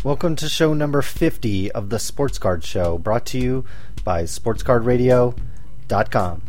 Welcome to show number 50 of the Sports Card Show, brought to you by sportscardradio.com.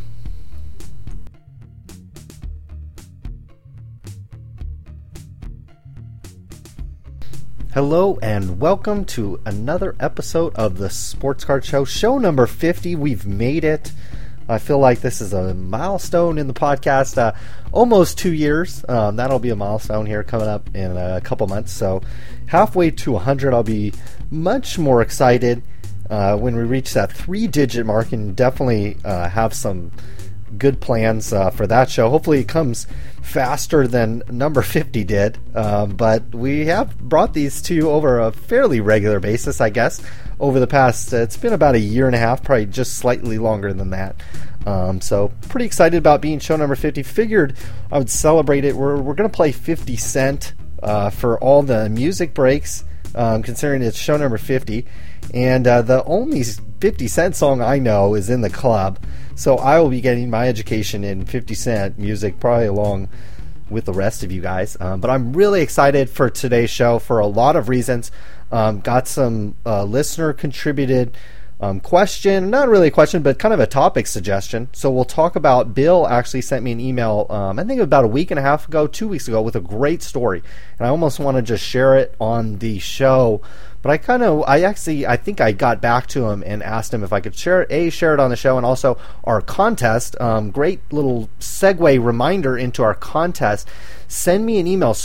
Hello and welcome to another episode of the Sports Card Show, show number 50. We've made it. I feel like this is a milestone in the podcast. Almost 2 years. That'll be a milestone here coming up in a couple months. So halfway to 100, I'll be much more excited when we reach that 3-digit mark, and definitely have some good plans for that show. Hopefully it comes faster than number 50 did. But we have brought these to you over a fairly regular basis, I guess. Over the past, it's been about a year and a half, probably just slightly longer than that. So pretty excited about being show number 50. Figured I would celebrate it. We're going to play 50 Cent for all the music breaks, considering it's show number 50. And the only 50 Cent song I know is In the Club. So I will be getting my education in 50 Cent music, probably along with the rest of you guys. But I'm really excited for today's show for a lot of reasons. Got some listener contributed question, not really a question, but kind of a topic suggestion. So we'll talk about, Bill actually sent me an email, I think about a week and a half ago, 2 weeks ago, with a great story. And I almost want to just share it on the show. But I think I got back to him and asked him if I could share it on the show, and also our contest. Great little segue reminder into our contest. Send me an email,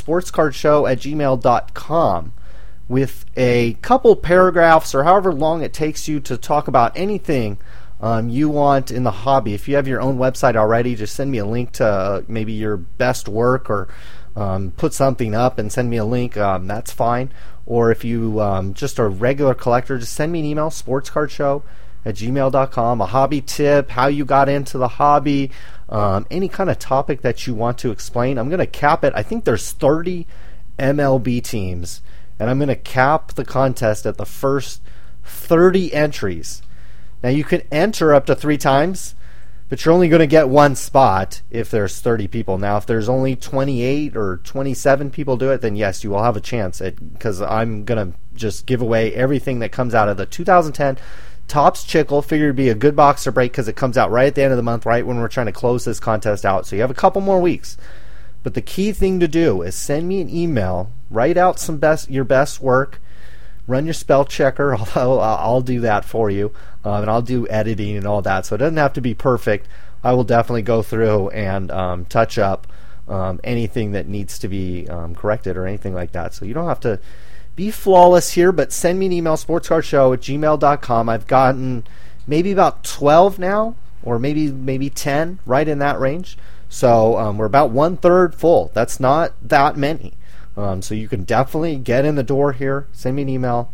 sportscardshow@gmail.com. with a couple paragraphs or however long it takes you to talk about anything you want in the hobby. If you have your own website already, just send me a link to maybe your best work, or put something up and send me a link. That's fine. Or if you just a regular collector, just send me an email, sportscardshow@gmail.com. A hobby tip, how you got into the hobby, any kind of topic that you want to explain. I'm going to cap it. I think there's 30 MLB teams, and I'm going to cap the contest at the first 30 entries. Now, you can enter up to 3 times, but you're only going to get one spot if there's 30 people. Now, if there's only 28 or 27 people do it, then yes, you will have a chance, because I'm going to just give away everything that comes out of the 2010 Topps Chickle. Figured it'd be a good box to break because it comes out right at the end of the month, right when we're trying to close this contest out. So you have a couple more weeks. But the key thing to do is send me an email, write out your best work, run your spell checker, although I'll do that for you, and I'll do editing and all that, so it doesn't have to be perfect. I will definitely go through and touch up anything that needs to be corrected or anything like that. So you don't have to be flawless here, but send me an email, sportscardshow@gmail.com. I've gotten maybe about 12 now, or maybe 10, right in that range. So we're about 1/3 full. That's not that many. So you can definitely get in the door here. Send me an email,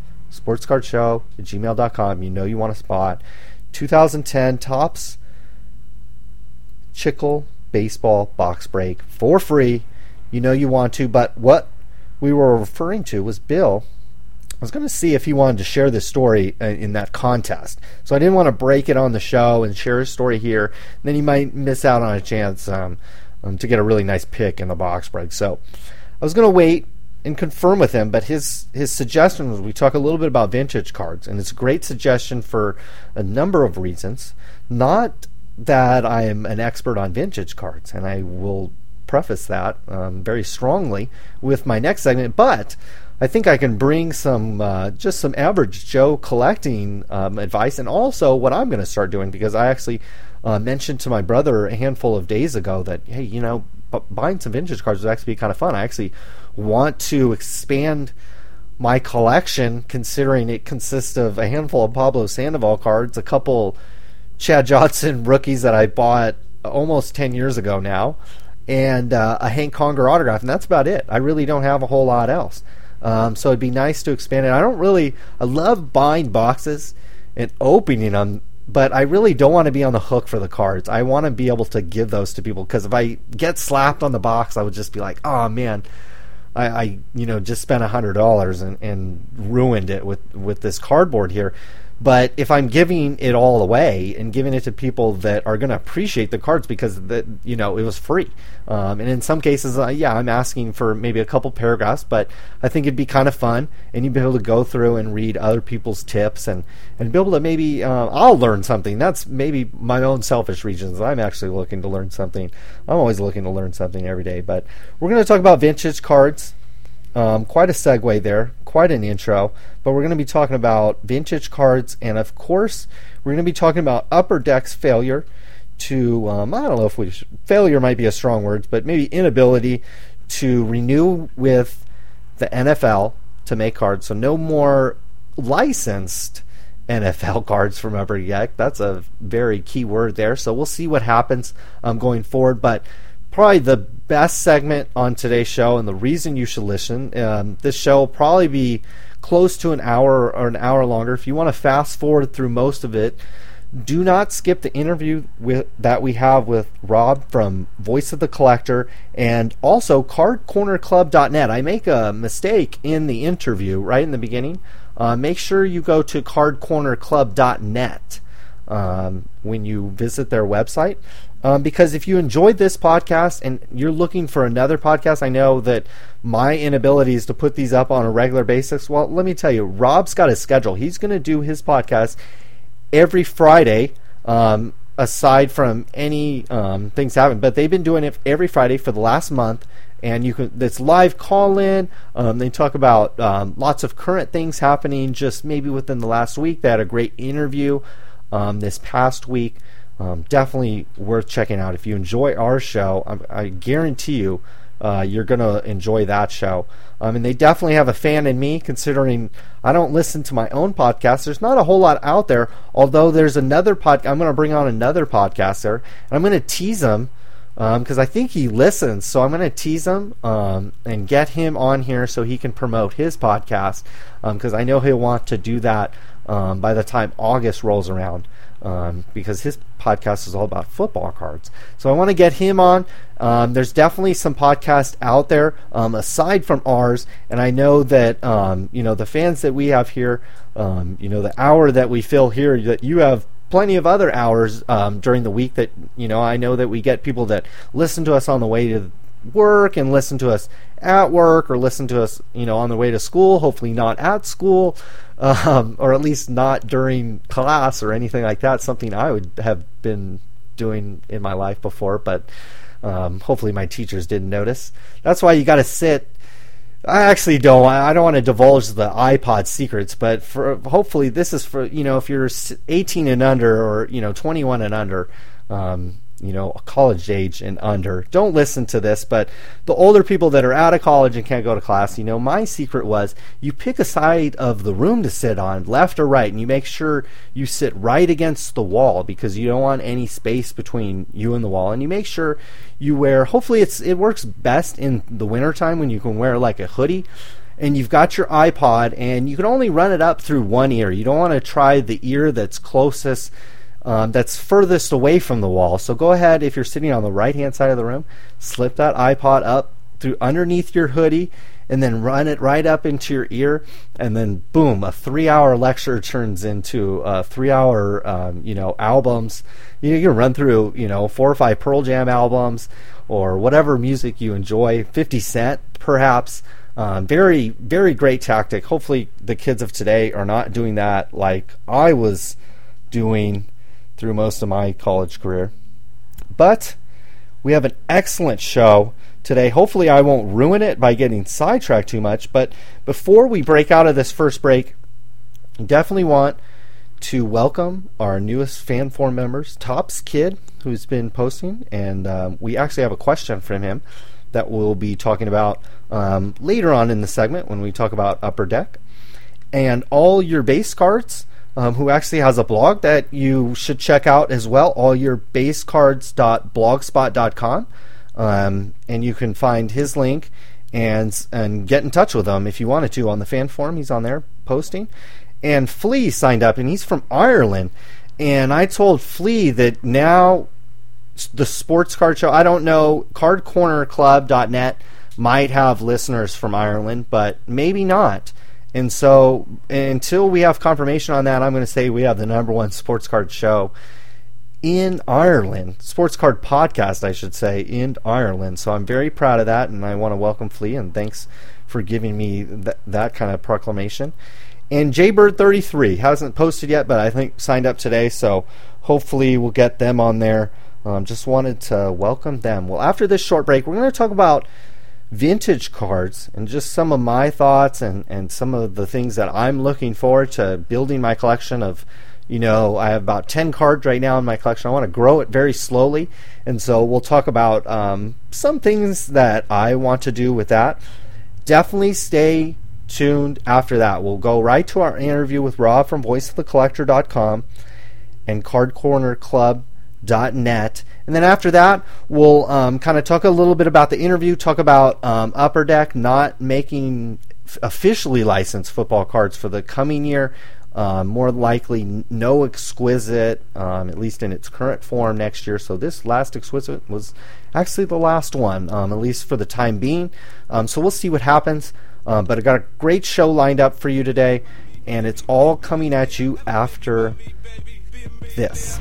sportscardshow@gmail.com. You know you want a spot. 2010 Topps Chickle baseball box break for free. You know you want to. But what we were referring to was Bill. I was going to see if he wanted to share this story in that contest. So I didn't want to break it on the show and share his story here. Then he might miss out on a chance to get a really nice pick in the box break. So I was going to wait and confirm with him, but his suggestion was we talk a little bit about vintage cards. And it's a great suggestion for a number of reasons. Not that I am an expert on vintage cards, and I will preface that very strongly with my next segment, but I think I can bring some just some average Joe collecting advice, and also what I'm going to start doing, because I actually mentioned to my brother a handful of days ago that, hey, buying some vintage cards would actually be kind of fun. I actually want to expand my collection, considering it consists of a handful of Pablo Sandoval cards, a couple Chad Johnson rookies that I bought almost 10 years ago now, and a Hank Conger autograph, and that's about it. I really don't have a whole lot else. So it'd be nice to expand it. I love buying boxes and opening them, but I really don't want to be on the hook for the cards. I want to be able to give those to people, because if I get slapped on the box, I would just be like, oh man, I just spent $100 and ruined it with this cardboard here. But if I'm giving it all away and giving it to people that are going to appreciate the cards because it was free, and in some cases, I'm asking for maybe a couple paragraphs, but I think it'd be kind of fun, and you'd be able to go through and read other people's tips and be able to maybe I'll learn something. That's maybe my own selfish reasons. I'm actually looking to learn something. I'm always looking to learn something every day. But we're going to talk about vintage cards. Quite a segue there, quite an intro, but we're going to be talking about vintage cards, and of course, we're going to be talking about Upper Deck's failure to, I don't know if failure might be a strong word, but maybe inability to renew with the NFL to make cards, so no more licensed NFL cards from Upper Deck. That's a very key word there, so we'll see what happens going forward, but probably the best segment on today's show, and the reason you should listen, this show will probably be close to an hour or an hour longer. If you want to fast forward through most of it, do not skip the interview that we have with Rob from Voice of the Collector, and also cardcornerclub.net. I make a mistake in the interview right in the beginning. Make sure you go to cardcornerclub.net when you visit their website. Because if you enjoyed this podcast and you're looking for another podcast, I know that my inability is to put these up on a regular basis. Well, let me tell you, Rob's got a schedule. He's going to do his podcast every Friday, aside from any things happen. But they've been doing it every Friday for the last month. And it's live call-in. They talk about lots of current things happening just maybe within the last week. They had a great interview this past week. Definitely worth checking out. If you enjoy our show, I guarantee you you're going to enjoy that show. And they definitely have a fan in me, considering I don't listen to my own podcast. There's not a whole lot out there, although there's another podcast. I'm going to bring on another podcaster, and I'm going to tease him because I think he listens. So I'm going to tease him and get him on here so he can promote his podcast, because I know he'll want to do that by the time August rolls around. Because his podcast is all about football cards. So I want to get him on. There's definitely some podcasts out there aside from ours, and I know that the fans that we have here, the hour that we fill here, that you have plenty of other hours during the week that I know that we get people that listen to us on the way to work and listen to us at work, or listen to us on the way to school, hopefully not at school, or at least not during class or anything like that, something I would have been doing in my life before, but hopefully my teachers didn't notice. That's why you got to sit. I don't want to divulge the iPod secrets, but hopefully this is for if you're 18 and under, or 21 and under, college age and under, don't listen to this. But the older people that are out of college and can't go to class, my secret was you pick a side of the room to sit on, left or right, and you make sure you sit right against the wall, because you don't want any space between you and the wall. And you make sure you wear, hopefully it works best in the wintertime when you can wear like a hoodie, and you've got your iPod, and you can only run it up through one ear. You don't want to try the ear that's closest, that's furthest away from the wall. So go ahead, if you're sitting on the right hand side of the room, slip that iPod up through underneath your hoodie, and then run it right up into your ear, and then boom, a 3-hour lecture turns into 3-hour albums. You can run through 4 or 5 Pearl Jam albums, or whatever music you enjoy, 50 Cent perhaps. Very, very great tactic. Hopefully the kids of today are not doing that like I was doing through most of my college career. But we have an excellent show today. Hopefully I won't ruin it by getting sidetracked too much, but before we break out of this first break, definitely want to welcome our newest fan forum members, Tops Kid, who's been posting, and we actually have a question from him that we'll be talking about later on in the segment when we talk about Upper Deck. And All Your Base Cards, who actually has a blog that you should check out as well, allyourbasecards.blogspot.com. And you can find his link and get in touch with him if you wanted to on the fan forum. He's on there posting. And Flea signed up, and he's from Ireland. And I told Flea that now the Sports Card Show, I don't know, cardcornerclub.net might have listeners from Ireland, but maybe not. And so until we have confirmation on that, I'm going to say we have the number one sports card show in Ireland, sports card podcast, I should say, in Ireland. So I'm very proud of that, and I want to welcome Flea, and thanks for giving me that kind of proclamation. And Jaybird33 hasn't posted yet, but I think signed up today, so hopefully we'll get them on there. Just wanted to welcome them. Well, after this short break, we're going to talk about vintage cards and just some of my thoughts and some of the things that I'm looking forward to building my collection of. I have about 10 cards right now in my collection. I want to grow it very slowly, and so we'll talk about some things that I want to do with that. Definitely stay tuned after that. We'll go right to our interview with Rob from voiceofthecollector.com and cardcornerclub.net. And then after that, we'll kind of talk a little bit about the interview, talk about Upper Deck not making officially licensed football cards for the coming year. More likely no Exquisite, at least in its current form, next year. So this last Exquisite was actually the last one, at least for the time being. So we'll see what happens. But I got a great show lined up for you today, and it's all coming at you after this.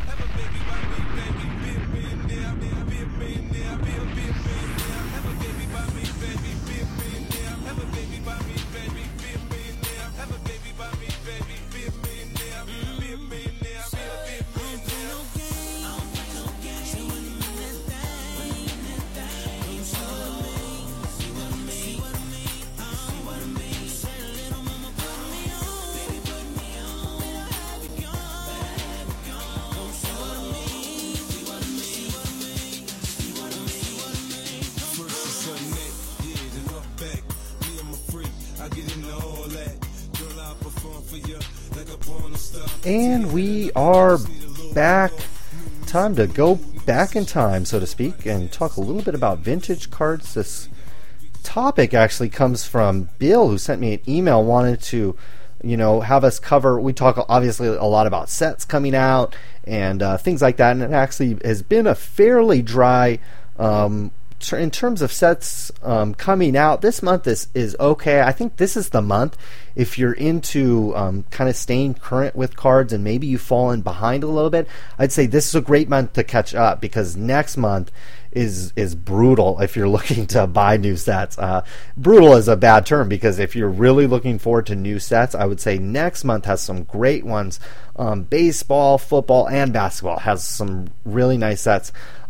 And we are back. Time to go back in time, so to speak, and talk a little bit about vintage cards. This topic actually comes from Bill, who sent me an email, wanted to, have us cover. We talk obviously a lot about sets coming out and things like that, and it actually has been a fairly dry in terms of sets coming out. This month is okay. I think this is the month, if you're into kind of staying current with cards and maybe you've fallen behind a little bit, I'd say this is a great month to catch up, because next month is brutal if you're looking to buy new sets. Brutal is a bad term, because if you're really looking forward to new sets, I would say next month has some great ones. Baseball, football, and basketball has some really nice sets.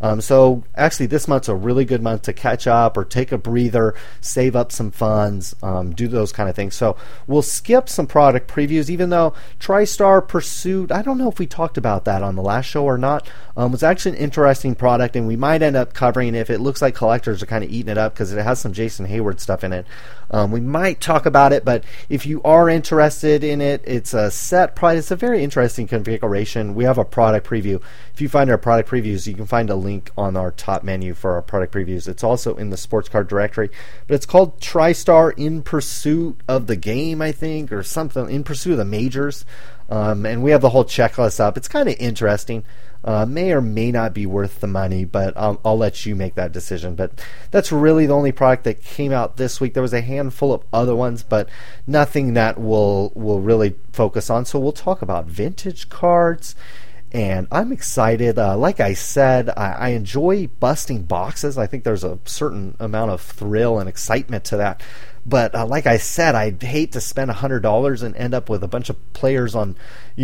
So actually this month's a really good month to catch up or take a breather, save up some funds, do those kind of things. So we'll skip some product previews, even though TriStar Pursuit, I don't know if we talked about that on the last show or not. Was actually an interesting product, and we might end up covering it if it looks like collectors are kind of eating it up, because it has some Jason Hayward stuff in it. We might talk about it, but if you are interested in it, it's a set price. It's a very interesting configuration. We have a product preview. If you find our product previews, you can find a link on our top menu for our product previews. It's also in the sports card directory, but it's called TriStar In Pursuit of the Game, I think, or something, In Pursuit of the Majors. And we have the whole checklist up. It's kind of interesting. May or may not be worth the money, but I'll let you make that decision. But that's really the only product that came out this week. There was a handful of other ones, but nothing that we'll really focus on. So we'll talk about vintage cards, and I'm excited. Like I said, I enjoy busting boxes. I think there's a certain amount of thrill and excitement to that. But like I said, I'd hate to spend $100 and end up with a bunch of players on,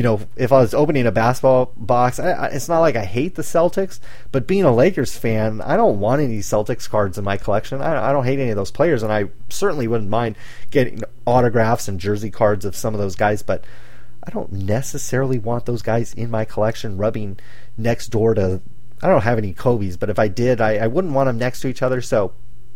if I was opening a basketball box. It's not like I hate the Celtics, but being a Lakers fan, I don't want any Celtics cards in my collection. I don't hate any of those players, and I certainly wouldn't mind getting autographs and jersey cards of some of those guys, but I don't necessarily want those guys in my collection rubbing next door to, I don't have any Kobe's, but if I did, I wouldn't want them next to each other. So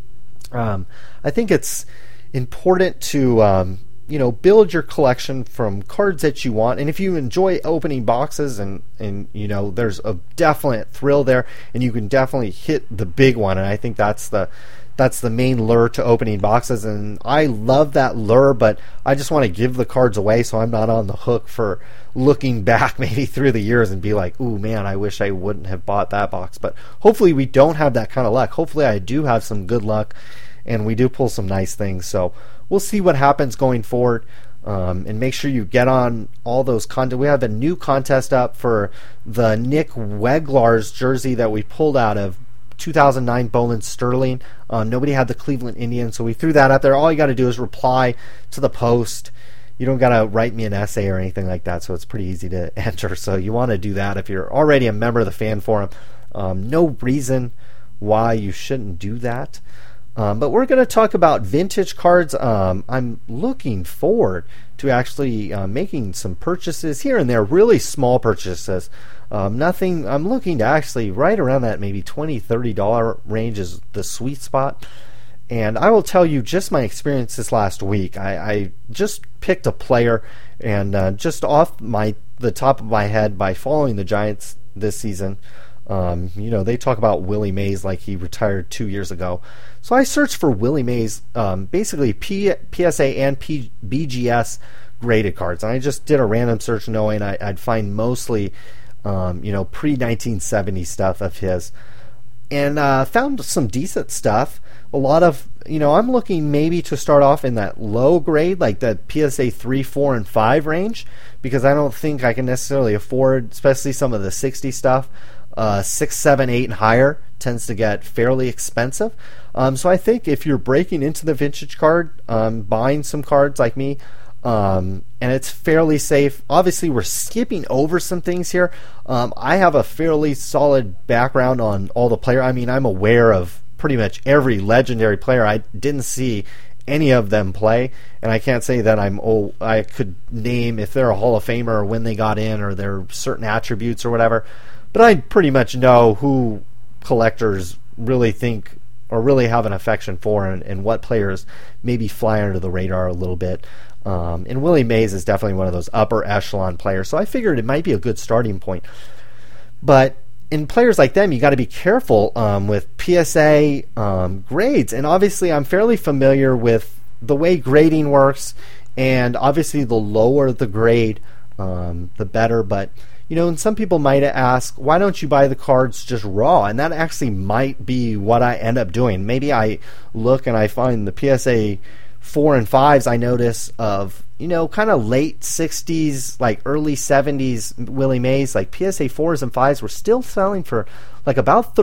I think it's important to build your collection from cards that you want, and if you enjoy opening boxes and there's a definite thrill there, and you can definitely hit the big one, and I think that's the main lure to opening boxes, and I love that lure, but I just want to give the cards away so I'm not on the hook for looking back maybe through the years and be like, ooh man, I wish I wouldn't have bought that box. But hopefully we don't have that kind of luck. Hopefully I do have some good luck and we do pull some nice things. So we'll see what happens going forward. And make sure you get on all those content. We have a new contest up for the Nick Weglar's jersey that we pulled out of 2009 Bowman Sterling. Nobody had the Cleveland Indians, so we threw that up there. All you got to do is reply to the post. You don't got to write me an essay or anything like that, so it's pretty easy to enter. So you want to do that if you're already a member of the fan forum. No reason why you shouldn't do that. But we're going to talk about vintage cards. I'm looking forward to actually making some purchases here and there, really small purchases. Nothing. I'm looking to actually right around that maybe $20, $30 range is the sweet spot. And I will tell you just my experience this last week. I just picked a player, and just off the top of my head, by following the Giants this season, they talk about Willie Mays like he retired 2 years ago. So I searched for Willie Mays, basically PSA and BGS graded cards. And I just did a random search knowing I'd find mostly, pre-1970 stuff of his. And found some decent stuff. A lot of, I'm looking maybe to start off in that low grade, like the PSA 3, 4, and 5 range, because I don't think I can necessarily afford, especially some of the 60 stuff. 6, 7, 8, and higher tends to get fairly expensive. So I think if you're breaking into the vintage card, buying some cards like me, and it's fairly safe. Obviously, we're skipping over some things here. I have a fairly solid background on all the players. I mean, I'm aware of pretty much every legendary player. I didn't see any of them play, and I can't say that I could name if they're a Hall of Famer or when they got in or their certain attributes or whatever. But I pretty much know who collectors really think or really have an affection for, and what players maybe fly under the radar a little bit. And Willie Mays is definitely one of those upper echelon players, so I figured it might be a good starting point. But in players like them, you got to be careful with PSA grades. And obviously, I'm fairly familiar with the way grading works, and obviously, the lower the grade, the better. But and some people might ask, why don't you buy the cards just raw? And that actually might be what I end up doing. Maybe I look and I find the PSA 4 and 5s I notice of, kind of late 60s, like early 70s Willie Mays, like PSA 4s and 5s were still selling for like about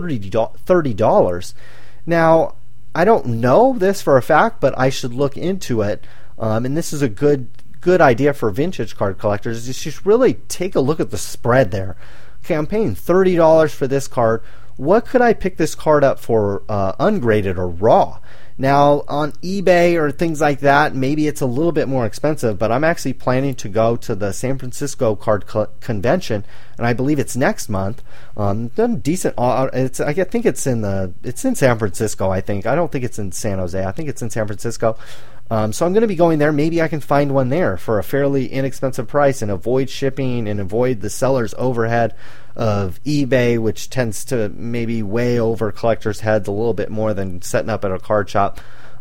$30. Now, I don't know this for a fact, but I should look into it. And this is a good idea for vintage card collectors. You should really take a look at the spread there. Okay, I'm paying $30 for this card. What could I pick this card up for ungraded or raw? Now, on eBay or things like that, maybe it's a little bit more expensive, but I'm actually planning to go to the San Francisco Card Convention, and I believe it's next month. Decent. I think it's in San Francisco. I don't think it's in San Jose. I think it's in San Francisco. So I'm going to be going there. Maybe I can find one there for a fairly inexpensive price and avoid shipping and avoid the seller's overhead of eBay, which tends to maybe weigh over collectors' heads a little bit more than setting up at a card shop.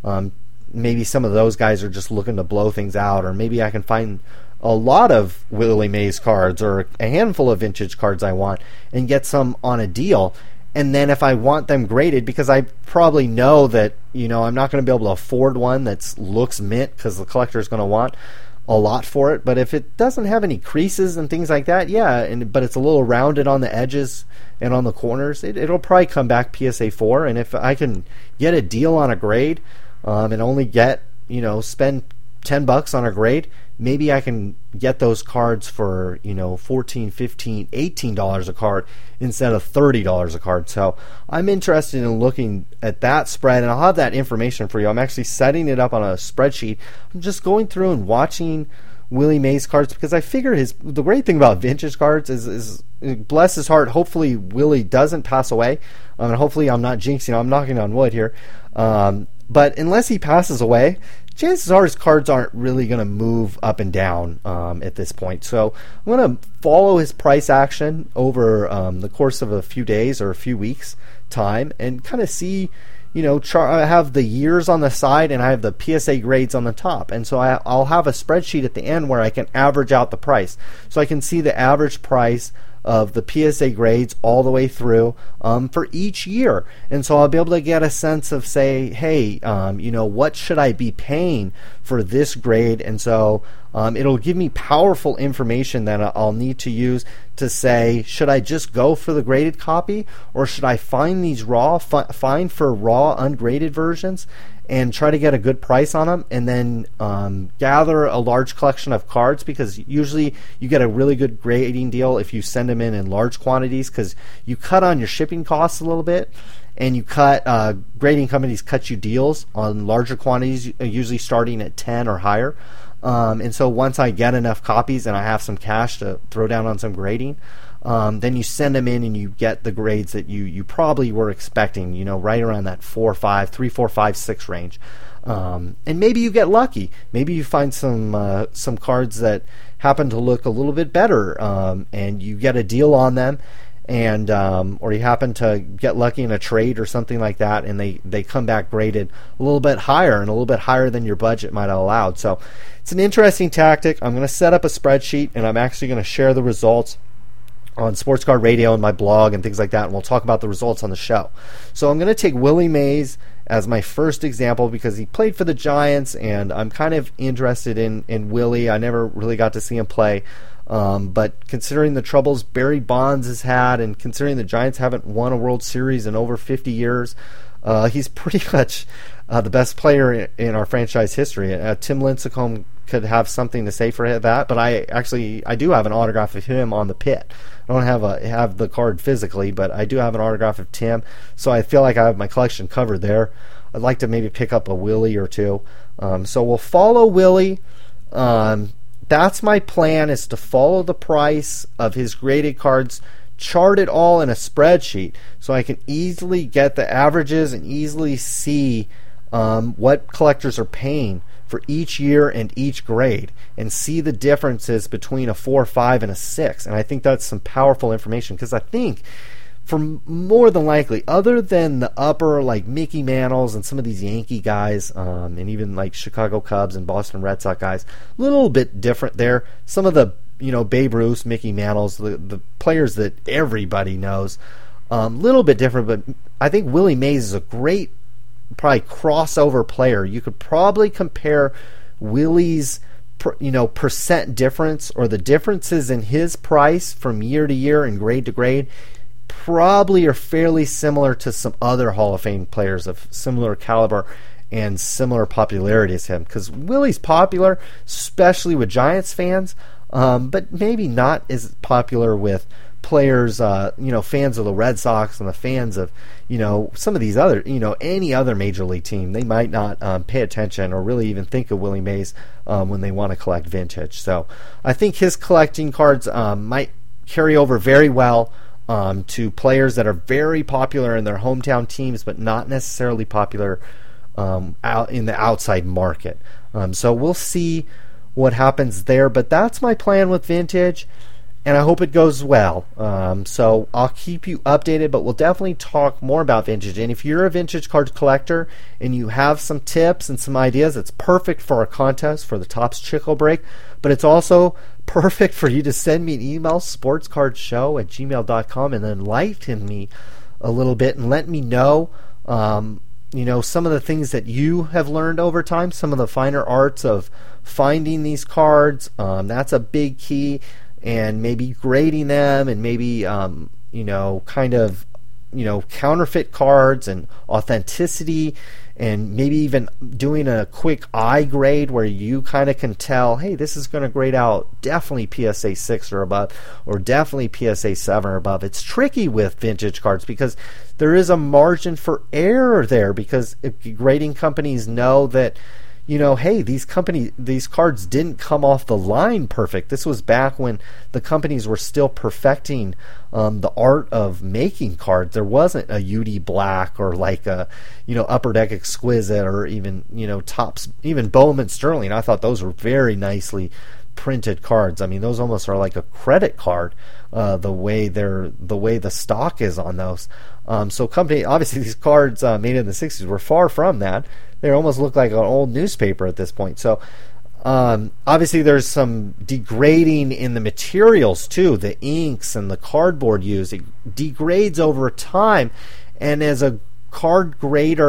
Maybe some of those guys are just looking to blow things out, or maybe I can find a lot of Willie Mays cards or a handful of vintage cards I want and get some on a deal. And then if I want them graded, because I probably know that, I'm not going to be able to afford one that looks mint because the collector is going to want a lot for it. But if it doesn't have any creases and things like that, but it's a little rounded on the edges and on the corners, it'll probably come back PSA 4. And if I can get a deal on a grade and only get, spend $10 on a grade, maybe I can get those cards for, $14, $15, $18 a card instead of $30 a card. So I'm interested in looking at that spread, and I'll have that information for you. I'm actually setting it up on a spreadsheet. I'm just going through and watching Willie Mays cards, because I figure the great thing about vintage cards is bless his heart, hopefully Willie doesn't pass away, and hopefully I'm not jinxing, I'm knocking on wood here, but unless he passes away, chances are his cards aren't really going to move up and down at this point. So I'm going to follow his price action over the course of a few days or a few weeks time and kind of see, I have the years on the side and I have the PSA grades on the top. And so I'll have a spreadsheet at the end where I can average out the price. So I can see the average price of the PSA grades all the way through for each year. And so I'll be able to get a sense of, say, hey, what should I be paying for this grade? And so It'll give me powerful information that I'll need to use to say, should I just go for the graded copy, or should I find these find for raw ungraded versions and try to get a good price on them, and then gather a large collection of cards, because usually you get a really good grading deal if you send them in large quantities, because you cut on your shipping costs a little bit, and you cut grading companies cut you deals on larger quantities, usually starting at 10 or higher. And so once I get enough copies and I have some cash to throw down on some grading, then you send them in and you get the grades that you probably were expecting, right around that 4, 5, 3, 4, 5, 6 range. And maybe you get lucky. Maybe you find some cards that happen to look a little bit better, and you get a deal on them, and or you happen to get lucky in a trade or something like that, and they come back graded a little bit higher, and a little bit higher than your budget might have allowed. So it's an interesting tactic. I'm going to set up a spreadsheet, and I'm actually going to share the results on Sports Card Radio and my blog and things like that, and we'll talk about the results on the show. So I'm going to take Willie Mays as my first example, because he played for the Giants, and I'm kind of interested in Willie. I never really got to see him play. But considering the troubles Barry Bonds has had, and considering the Giants haven't won a World Series in over 50 years, he's pretty much the best player in our franchise history. Tim Lincecum could have something to say for that, but I do have an autograph of him on the pit. I don't have the card physically, but I do have an autograph of Tim, so I feel like I have my collection covered there. I'd like to maybe pick up a Willie or two. So we'll follow Willie. That's my plan, is to follow the price of his graded cards, chart it all in a spreadsheet, so I can easily get the averages and easily see what collectors are paying for each year and each grade, and see the differences between a 4, 5, and a 6. And I think that's some powerful information, because I think, for more than likely, other than the upper, like Mickey Mantles and some of these Yankee guys, and even like Chicago Cubs and Boston Red Sox guys, a little bit different there. Some of the, Babe Ruth, Mickey Mantles, the players that everybody knows, little bit different, but I think Willie Mays is a great, probably crossover player. You could probably compare Willie's percent difference, or the differences in his price from year to year and grade to grade, probably are fairly similar to some other Hall of Fame players of similar caliber and similar popularity as him, because Willie's popular, especially with Giants fans, but maybe not as popular with players, fans of the Red Sox and the fans of, some of these other, any other major league team. They might not pay attention or really even think of Willie Mays when they want to collect vintage. So I think his collecting cards might carry over very well to players that are very popular in their hometown teams, but not necessarily popular out in the outside market. So we'll see what happens there, but that's my plan with vintage, and I hope it goes well. So I'll keep you updated, but we'll definitely talk more about vintage. And if you're a vintage card collector and you have some tips and some ideas, it's perfect for our contest for the Topps Chickle Break, but it's also perfect for you to send me an email, sportscardshow@gmail.com, and then enlighten me a little bit and let me know, some of the things that you have learned over time, some of the finer arts of finding these cards. That's a big key, and maybe grading them, and maybe, counterfeit cards and authenticity, and maybe even doing a quick eye grade where you kind of can tell, hey, this is going to grade out definitely PSA 6 or above, or definitely PSA 7 or above. It's tricky with vintage cards because there is a margin for error there, because grading companies know that, hey, these cards didn't come off the line perfect. This was back when the companies were still perfecting the art of making cards. There wasn't a UD Black or like a, Upper Deck Exquisite, or even, Topps, even Bowman Sterling. I thought those were very nicely printed cards. I mean, those almost are like a credit card, the way the stock is on those. So obviously these cards made in the 60s were far from that. They almost look like an old newspaper at this point. So obviously there's some degrading in the materials too, the inks and the cardboard used. It degrades over time, and as a card grader,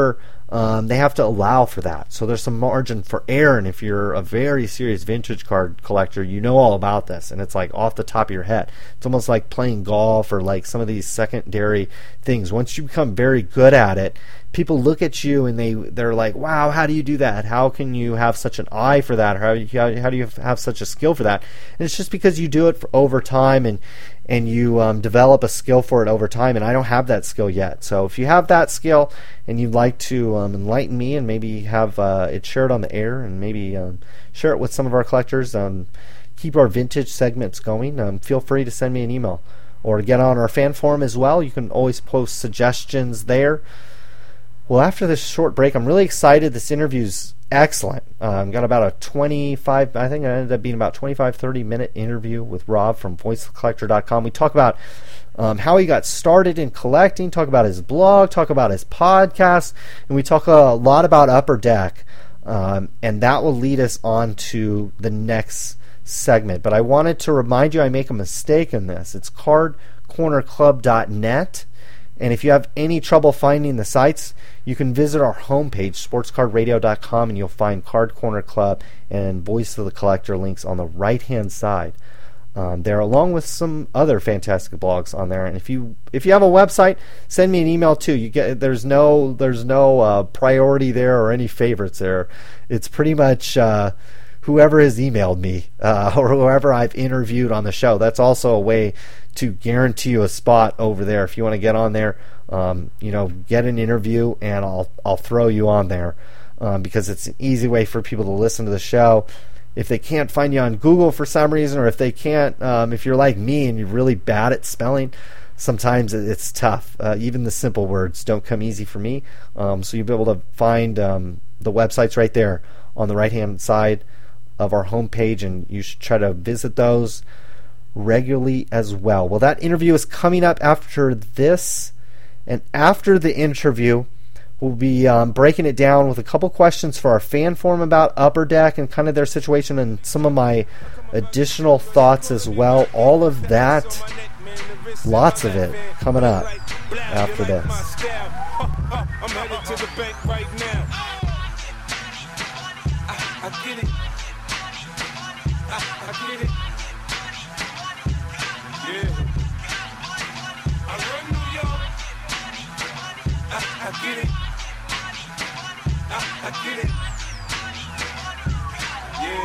they have to allow for that. So there's some margin for error, and if you're a very serious vintage card collector, you know all about this, and it's like off the top of your head. It's almost like playing golf or like some of these secondary things. Once you become very good at it, people look at you and they're like, wow, how do you do that? How can you have such an eye for that? How do you have such a skill for that? And it's just because you do it over time, and you develop a skill for it over time, and I don't have that skill yet. So if you have that skill and you'd like to enlighten me and maybe have it shared on the air, and maybe share it with some of our collectors, keep our vintage segments going, feel free to send me an email or to get on our fan forum as well. You can always post suggestions there. Well, after this short break, I'm really excited. This interview's excellent. Got about a 25, I think it ended up being about 25, 30-minute interview with Rob from VoiceOfTheCollector.com. We talk about how he got started in collecting, talk about his blog, talk about his podcast, and we talk a lot about Upper Deck. And that will lead us on to the next segment. But I wanted to remind you I make a mistake in this. It's cardcornerclub.net. And if you have any trouble finding the sites, you can visit our homepage, sportscardradio.com, and you'll find Card Corner Club and Voice of the Collector links on the right-hand side. There, along with some other fantastic blogs on there. And if you have a website, send me an email too. There's no priority there or any favorites there. It's pretty much whoever has emailed me or whoever I've interviewed on the show. That's also a way to guarantee you a spot over there. If you want to get on there, get an interview, and I'll throw you on there because it's an easy way for people to listen to the show. If they can't find you on Google for some reason, or if they can't, if you're like me and you're really bad at spelling, sometimes it's tough. Even the simple words don't come easy for me. So you'll be able to find the websites right there on the right-hand side of our homepage, and you should try to visit those regularly as well. Well, that interview is coming up after this, and after the interview, we'll be breaking it down with a couple questions for our fan forum about Upper Deck and kind of their situation, and some of my additional thoughts as well. All of that, lots of it, coming up after this. I'm headed to the bank right now. I get it. I get it. Yeah. I run New York. I get it. I get it. Yeah.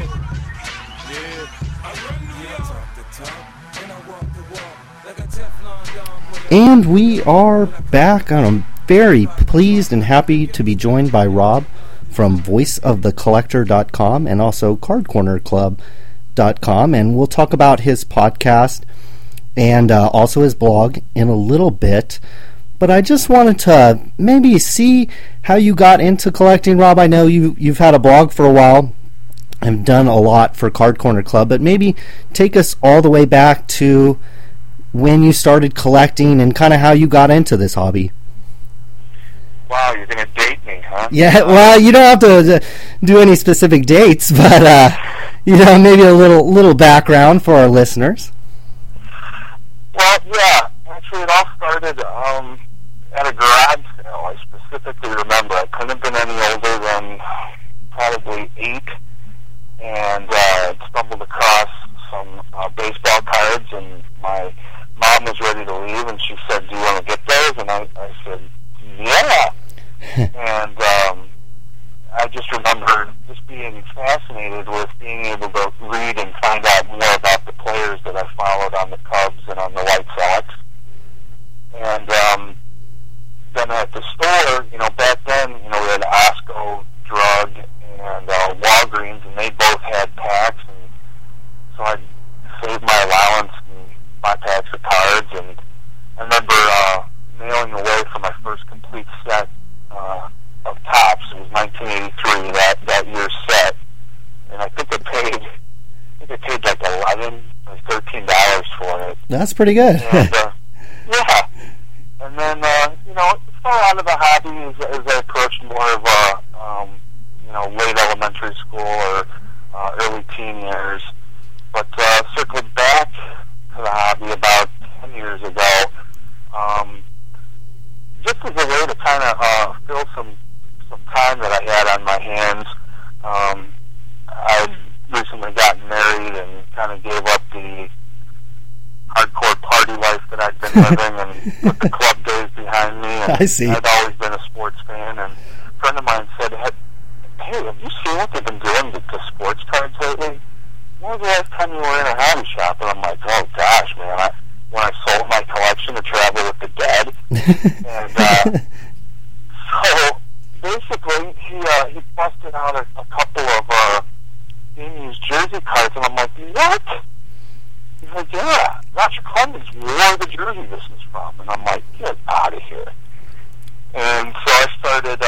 I run New York. Talk the talk and I walk the walk like a Teflon dog. And we are back. I'm very pleased and happy to be joined by Rob from voiceofthecollector.com and also cardcornerclub.com, and we'll talk about his podcast and also his blog in a little bit. But I just wanted to maybe see how you got into collecting, Rob. I know you've had a blog for a while and done a lot for Card Corner Club, but maybe take us all the way back to when you started collecting and kind of how you got into this hobby. Wow, you're going to date me, huh? Yeah, well, you don't have to do any specific dates, but maybe a little background for our listeners. Well, yeah, actually it all started at a garage sale. I specifically remember I couldn't have been any older than probably 8, and stumbled across some baseball cards, and my mom was ready to leave, and she said, "Do you want to get those?" And I said, "Yeah." And I just remember just being fascinated with being able to read and find out more about the players that I followed on the Cubs and on the White Sox. And then at the store, back then, we had Osco, Drug, and Walgreens, and they both had packs, and so I'd save my allowance and buy packs of cards. And I remember mailing away for my first complete set of Topps. It was 1983, that year's set, and I think I paid like $11 or $13 for it. That's pretty good. And, yeah, and then it fell out of the hobby as I approached more of late elementary school or early teen years. But circled back to the hobby about 10 years ago. Just as a way to kind of fill some kind of gave up the hardcore party life that I'd been living and put the club days behind me. And I see. I'd always been a sports fan, and a friend of mine said, "Hey, have you seen what they've been doing to sports cards lately? When was the last time you were in a hobby shop?" And I'm like, "Oh gosh, man! When I sold my collection to Travel with the Dead." And so basically, he busted out a couple of Amy's jersey cards, and I'm like, "What?" He's like, "Yeah, Roger Clemens wore the jersey this is from." And I'm like, "Get out of here." And so I started,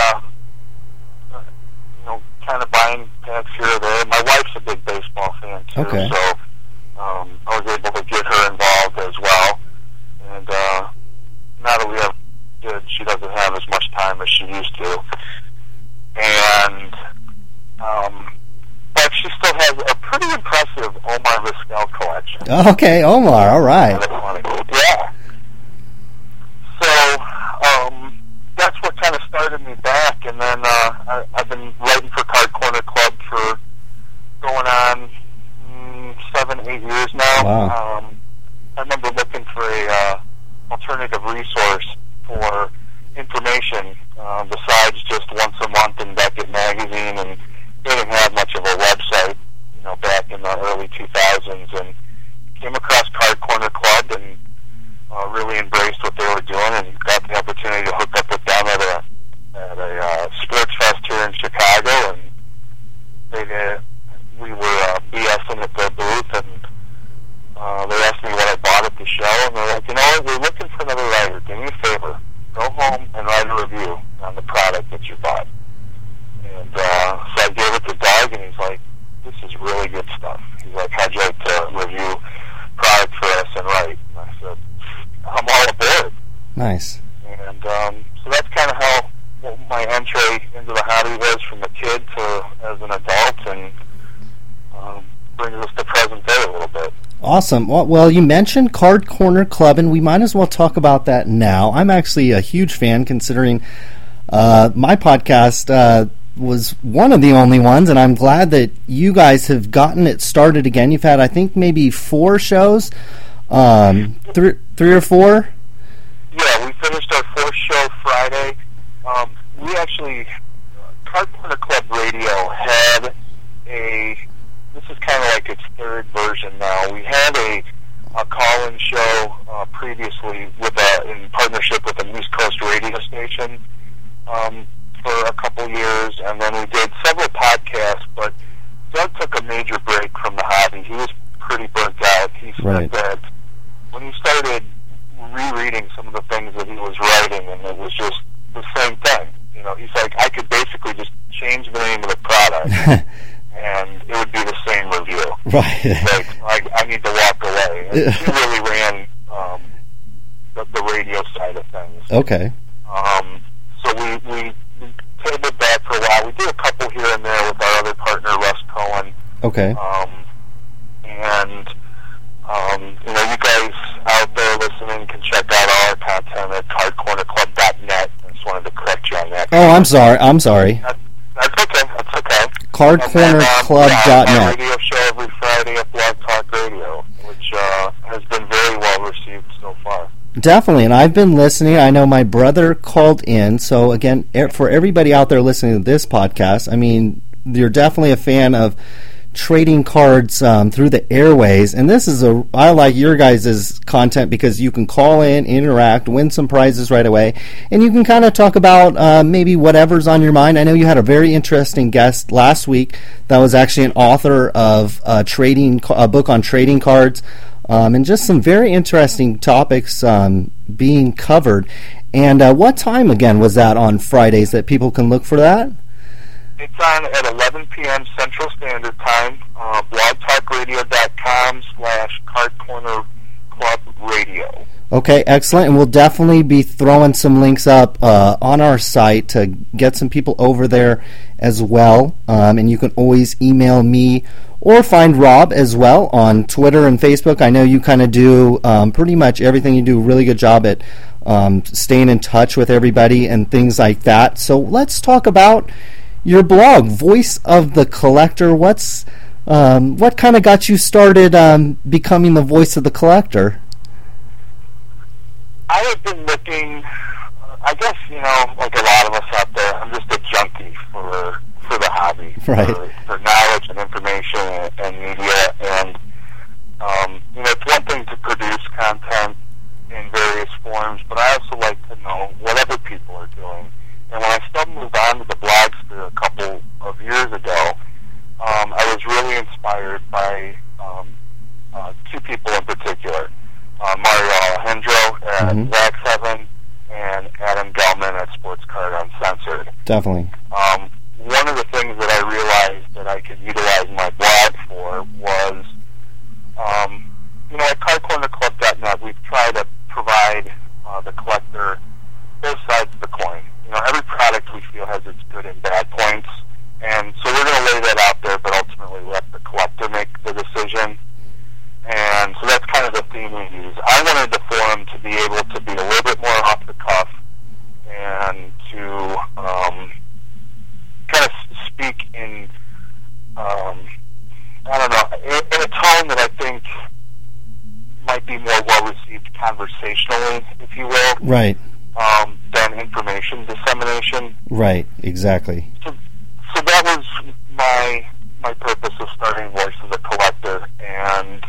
kind of buying packs here or there. My wife's a big baseball fan, too, Okay. so I was able to get her involved as well. And now that we have kids, she doesn't have as much time as she used to. And, but she still has a pretty impressive Omar Vizquel collection. Okay, Omar, all right. Yeah. So, that's what kind of started me back, and then I've been writing for Card Corner Club for going on 7-8 years now. Wow. I remember looking for a alternative resource for information besides just once a month in Beckett Magazine, and they didn't have much of a website, back in the early 2000s, and came across Card Corner Club and really embraced what they were doing, and got the opportunity to hook up with them at a sports fest here in Chicago, and we were BSing at their booth, and they asked me what I bought at the show, and they're like, we're looking for another writer. Do me a favor, go home and write a review on the product that you bought. And so I gave it to Doug, and he's like, "This is really good stuff." He's like, "How'd you like to review product for us and write?" And I said, "I'm all aboard." Nice. And so that's kind of how my entry into the hobby was, from a kid to as an adult, and brings us to present day a little bit. Awesome. Well, you mentioned Card Corner Club, and we might as well talk about that now. I'm actually a huge fan, considering my podcast was one of the only ones, and I'm glad that you guys have gotten it started again. You've had, I think, maybe 4 shows, 3 or 4? Yeah, we finished our 4th show Friday. We actually, Card Corner Club Radio had this is kind of like its 3rd version now. We had a call-in show previously in partnership with an East Coast radio station for a couple years, and then we did several podcasts, but Doug took a major break from the hobby. He was pretty burnt out. He said that when he started rereading some of the things that he was writing, and it was just the same thing. He's like, I could basically just change the name of the product, and it would be the same review. Right. Like, I need to walk away. And he really ran the radio side of things. Okay. So we tabled that for a while. We did a couple here and there with our other partner, Russ Cohen. Okay. And you guys out there listening can check out all our content at cardcornerclub.net. I just wanted to correct you on that. Oh, I'm sorry. That's okay. Cardcornerclub.net. My radio show every Friday at Blog Talk Radio, which has been very well received so far. Definitely, and I've been listening. I know my brother called in, so again, for everybody out there listening to this podcast, I mean, you're definitely a fan of trading cards through the airways, and I like your guys' content because you can call in, interact, win some prizes right away, and you can kind of talk about maybe whatever's on your mind. I know you had a very interesting guest last week that was actually an author of a book on trading cards, and just some very interesting topics being covered. And what time again was that on Fridays that people can look for that? It's on at 11 p.m. Central Standard Time, blogtalkradio.com/cardcornerclubradio. Okay, excellent. And we'll definitely be throwing some links up on our site to get some people over there as well. And you can always email me or find Rob as well on Twitter and Facebook. I know you kind of do pretty much everything. You do a really good job at staying in touch with everybody and things like that. So let's talk about your blog, Voice of the Collector. What's What kind of got you started becoming the voice of the collector? I have been looking, I guess, like a lot of us out there, I'm just a junkie for the hobby, right. for knowledge and information and media. And, it's one thing to produce content in various forms, but I also like to know what other people are doing. And when I moved on to the blogsphere a couple of years ago, I was really inspired by two people in particular, Mario Alejandro at Zach7 and Adam Gelman at Sports Card Uncensored. Definitely. One of the things that I realized that I could utilize my blog for was, at CardCornerClub.net, we've tried to provide the collector both sides of the coin. Every product we feel has its good and bad points, and so we're going to lay that out there, but ultimately let the collector make the decision. And so that's kind of the theme we use. I wanted the forum to be able to be a little bit more off the cuff and to kind of speak in, in a tone that I think might be more well-received conversationally, if you will. Right. Than information dissemination. Right, exactly. So that was my purpose of starting Voice of the Collector, and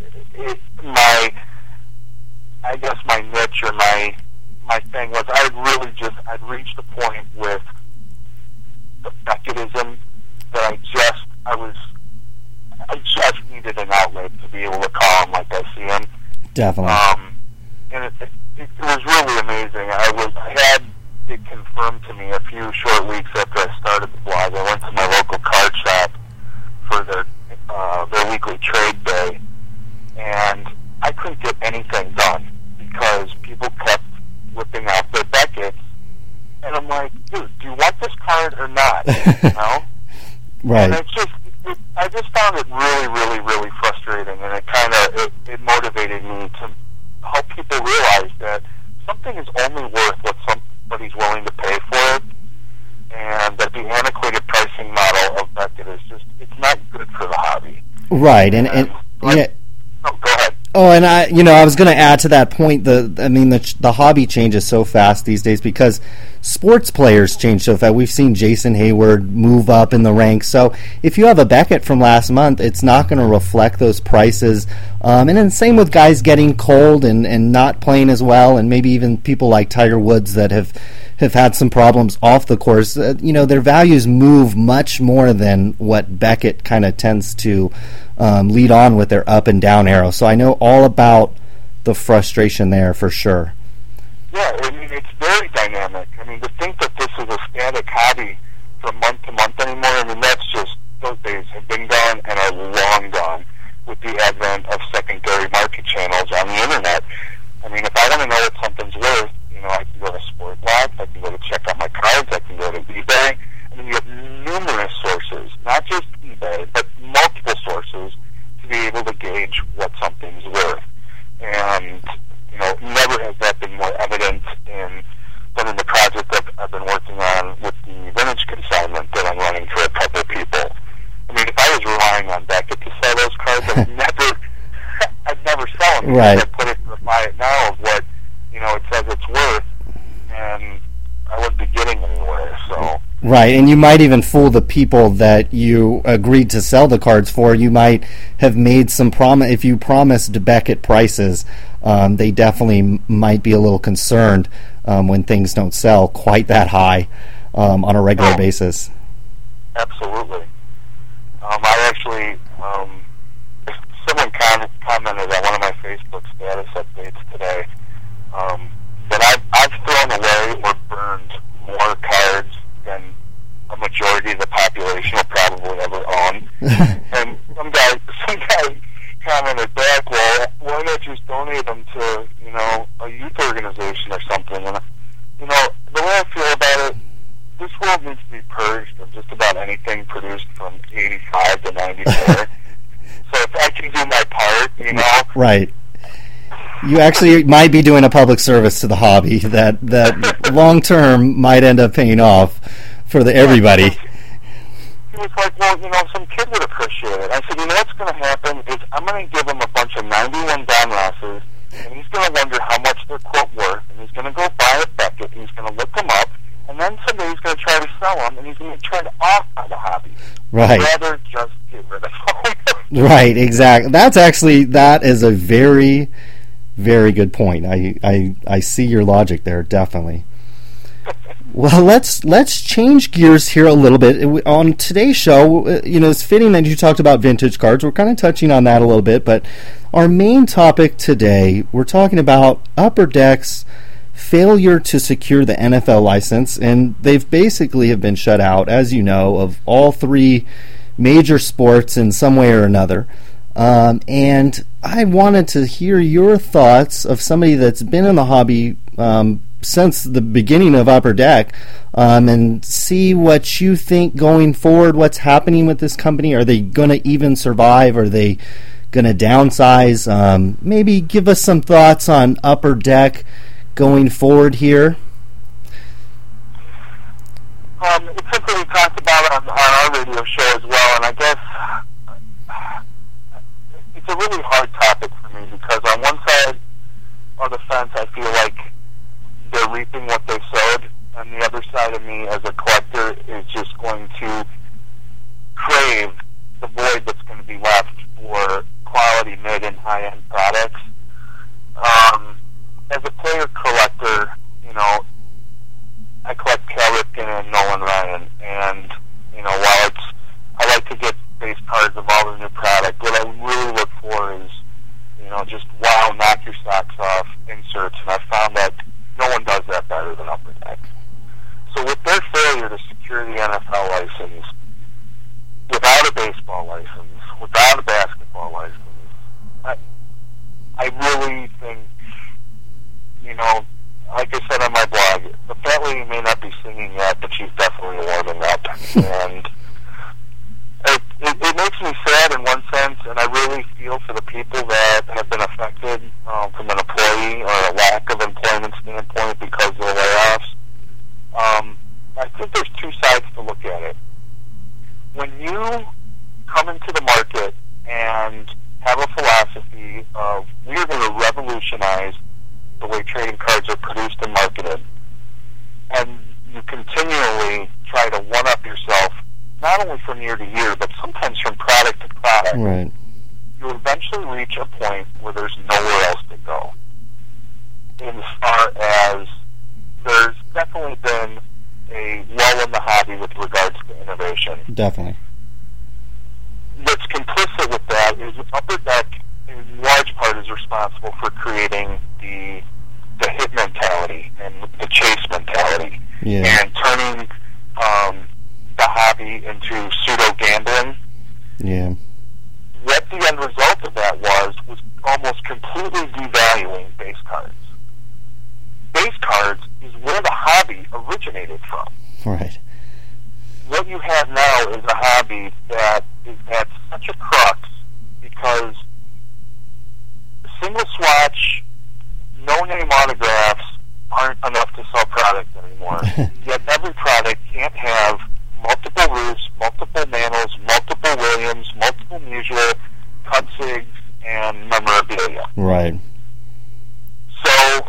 I guess my niche or my thing was I'd reached the point with the Beckettism that I just needed an outlet to be able to call him like I see him. Definitely. And it was really amazing. I had it confirmed to me a few short weeks after I started the blog. I went to my local card shop for their weekly trade day, and I couldn't get anything done because people kept whipping out their Beckett's, and I'm like, dude, do you want this card or not? Right. And I just found it really, really, really frustrating, and it motivated me to help people realize that something is only worth what somebody's willing to pay for it, and that the antiquated pricing model of Beckett is it's not good for the hobby. Right, and go ahead. Oh, and I was going to add to that point. The hobby changes so fast these days because sports players change so fast. We've seen Jason Hayward move up in the ranks. So if you have a Beckett from last month, it's not going to reflect those prices. And then same with guys getting cold and not playing as well, and maybe even people like Tiger Woods that have had some problems off the course. Their values move much more than what Beckett kind of tends to lead on with their up and down arrow. So I know all about the frustration there for sure. Yeah, it's very dynamic. To think that this is a static hobby from month to month anymore, that's just, those days have been gone and are long gone with the advent of secondary market channels on the internet. If I want to know what something's worth, I can go to Sportblogs, I can go to check out my cards, I can go to eBay. You have numerous sources, not just eBay, but multiple sources to be able to gauge what something's worth. And, never has that been more evident than in the project that I've been working on with the vintage consignment that I'm running for a couple of people. If I was relying on Beckett to sell those cards, I'd never sell them. Right. I'd put it to buy it now of what, it says it's worth, and I wouldn't be getting anywhere, so... Right, and you might even fool the people that you agreed to sell the cards for. You might have made some promise. If you promised Beckett prices, they definitely might be a little concerned when things don't sell quite that high on a regular basis. Absolutely. I actually, someone commented on one of my Facebook status updates today that I've thrown away or burned more cards than a majority of the population will probably ever own. And some guy commented back, well, why not just donate them to, a youth organization or something? And, the way I feel about it, this world needs to be purged of just about anything produced from 85 to 94. So if I can do my part, Right. You actually might be doing a public service to the hobby that long term might end up paying off for everybody. was like, well, some kid would appreciate it. I said, what's going to happen is I'm going to give him a bunch of 91 Don Rosses, and he's going to wonder how much they're, quote, worth, and he's going to go buy a bucket, and he's going to look them up, and then someday he's going to try to sell them, and he's going to try to off on the hobby. Right. Rather just get rid of them. Right, exactly. That is a very, very good point. I see your logic there, definitely. Well, let's change gears here a little bit. On today's show, it's fitting that you talked about vintage cards. We're kind of touching on that a little bit, but our main topic today, we're talking about Upper Deck's failure to secure the NFL license, and they've basically have been shut out, as you know, of all three major sports in some way or another. And I wanted to hear your thoughts of somebody that's been in the hobby since the beginning of Upper Deck, and see what you think going forward, what's happening with this company. Are they going to even survive? Are they going to downsize? Maybe give us some thoughts on Upper Deck going forward here. It's something we talked about on our radio show as well, and I guess it's a really hard topic for me because on one side of the fence I feel like they're reaping what they sowed, and the other side of me as a collector is just going to crave the void that's going to be left for quality mid and high-end products. As a player collector, I collect Cal Ripken and Nolan Ryan, and while I like to get base cards of all the new product, what I really look for is just wow, knock your socks off inserts, and I found that no one does that better than Upper Deck. So with their failure to secure the NFL license, without a baseball license, without a basketball license, I really think, like I said on my blog, the fat lady may not be singing yet, but she's definitely warming up. And it makes me sad in one sense, and I really feel for the people that have been affected from an employee or a lack of employment standpoint because of the layoffs. I think there's two sides to look at it. When you come into the market and have a philosophy of we're going to revolutionize the way trading cards are produced and marketed, and you continually try to one-up yourself, not only from year to year, but sometimes from product to product, right, you eventually reach a point where there's nowhere else to go. As far as there's definitely been a lull in the hobby with regards to innovation. Definitely. What's complicit with that is Upper Deck, in large part, is responsible for creating the hit mentality and the chase mentality, and turning the hobby into pseudo gambling. Yeah. What the end result of that was almost completely devaluing base cards. Base cards is where the hobby originated from. Right. What you have now is a hobby that is at such a crux because single swatch, no-name autographs aren't enough to sell product anymore. Yet every product can't have multiple roofs, multiple Manals, multiple Williams, multiple Musial, Cutzigs, and memorabilia. Right. So,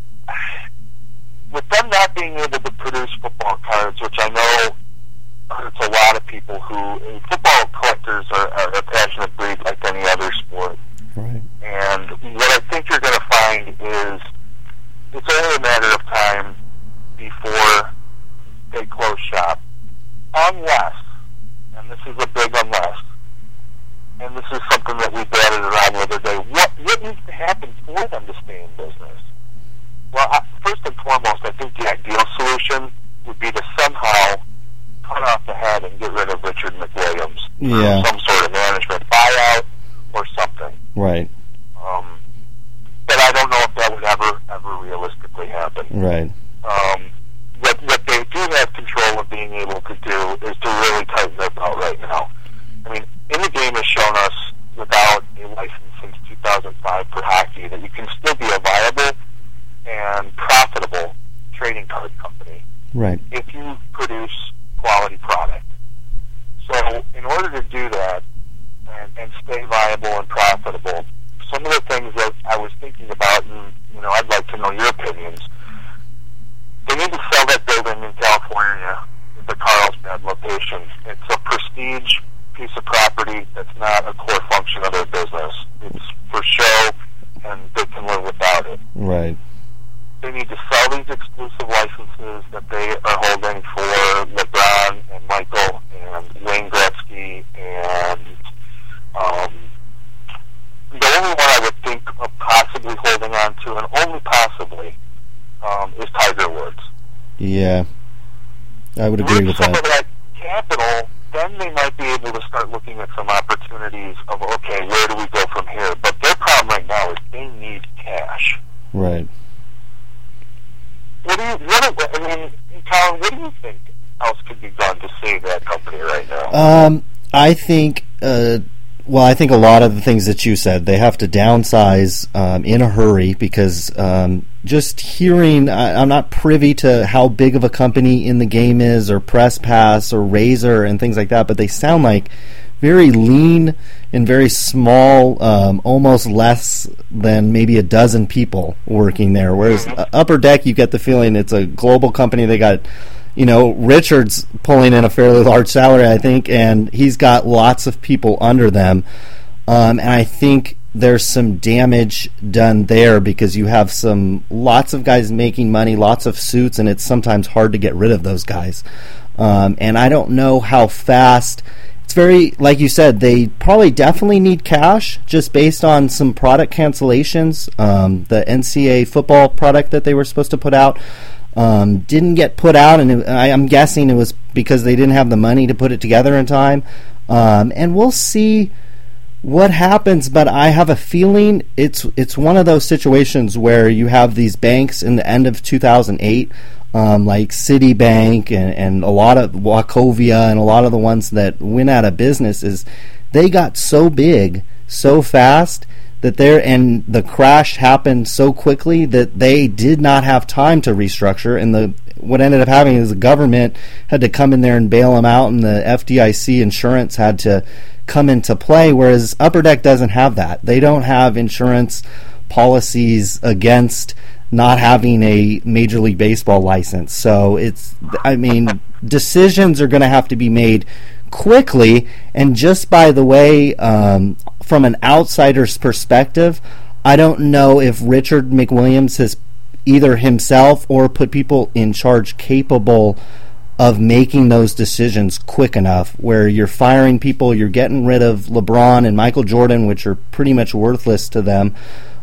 with them not being able to produce football cards, which I know hurts a lot of people football collectors are a passionate breed like any other sport. Right. And what I think you're going to find is it's only a matter of time before they close shop. Unless, and this is a big unless, and this is something that we batted around the other day, what needs to happen for them to stay in business? Well, first and foremost, I think the ideal solution would be to somehow cut off the head and get rid of Richard McWilliams. Yeah. Some sort of management buyout or something. Right. But I don't know if that would ever realistically happen. Right. What they do have control of being able to do is to really tighten their belt right now. I mean, In the Game has shown us, without a license since 2005 for hockey, that you can still be a viable and profitable trading card company Right. if you produce quality product. So So in order to do that and stay viable and profitable, some of the things that I was thinking about, and I'd like to know your opinions. They need to sell that building in California, the Carlsbad location. It's a prestige piece of property that's not a core function of their business. It's for show, and they can live without it. Right. They need to sell these exclusive licenses that they are holding for LeBron and Michael and Wayne Gretzky, and the only one I would think of possibly holding on to, and only possibly, is Tiger Woods. Yeah, I would agree with some that. of that capital, then they might be able to start looking at some opportunities of, okay, where do we go from here? But their problem right now is they need cash. Right. Colin, what do you think else could be done to save that company right now? I think, I think a lot of the things that you said, they have to downsize in a hurry because just hearing, I'm not privy to how big of a company In the Game is, or Press Pass, or Razer, and things like that, but they sound like very lean and very small, almost less than maybe a dozen people working there. Whereas Upper Deck, you get the feeling it's a global company. They got, Richard's pulling in a fairly large salary, I think, and he's got lots of people under them. And I think there's some damage done there because you have lots of guys making money, lots of suits, and it's sometimes hard to get rid of those guys. And I don't know how fast. It's very, like you said, they probably definitely need cash just based on some product cancellations. The NCAA football product that they were supposed to put out didn't get put out, and I'm guessing it was because they didn't have the money to put it together in time. And we'll see what happens, but I have a feeling it's one of those situations where you have these banks in the end of 2008, like Citibank and a lot of Wachovia and a lot of the ones that went out of business, is they got so big so fast that and the crash happened so quickly that they did not have time to restructure, and what ended up happening is the government had to come in there and bail them out, and the FDIC insurance had to come into play, whereas Upper Deck doesn't have that. They don't have insurance policies against not having a Major League Baseball license. So decisions are going to have to be made quickly, and just by the way, from an outsider's perspective, I don't know if Richard McWilliams has either himself or put people in charge capable of making those decisions quick enough where you're firing people, you're getting rid of LeBron and Michael Jordan, which are pretty much worthless to them,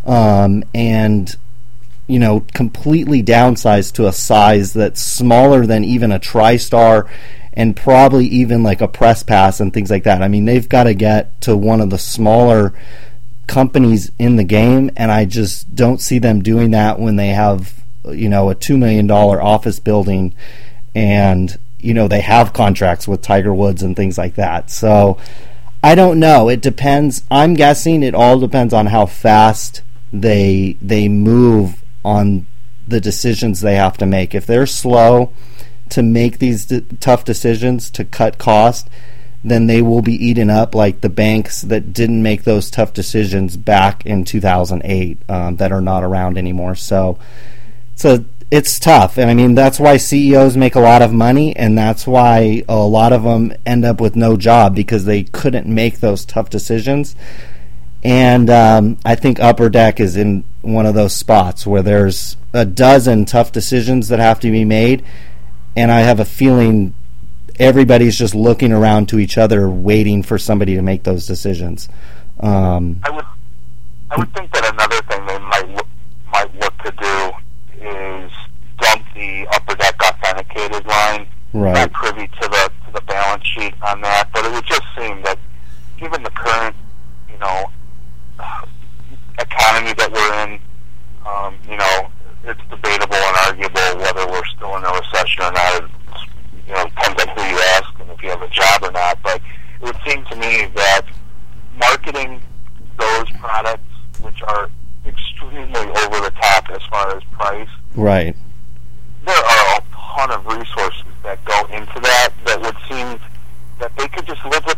and completely downsized to a size that's smaller than even a TriStar and probably even like a Press Pass and things like that. I mean, they've got to get to one of the smaller companies in the game, and I just don't see them doing that when they have, a $2 million office building, and they have contracts with Tiger Woods and things like that. So I don't know. It depends. I'm guessing it all depends on how fast they move on the decisions they have to make. If they're slow to make these tough decisions to cut cost, then they will be eaten up like the banks that didn't make those tough decisions back in 2008 that are not around anymore. So it's tough, and I mean that's why CEOs make a lot of money, and that's why a lot of them end up with no job because they couldn't make those tough decisions. And I think Upper Deck is in one of those spots where there's a dozen tough decisions that have to be made, and I have a feeling everybody's just looking around to each other waiting for somebody to make those decisions. I would think that another thing they might look to do is dump the Upper Deck authenticated line. Right. Not privy to the balance sheet on that, but it would just seem that given the current economy that we're in, it's debatable and arguable whether we're still in a recession or not. It depends on who you ask and if you have a job or not. But it would seem to me that marketing those products, which are extremely over the top as far as price, right, there are a ton of resources that go into that would seem that they could just live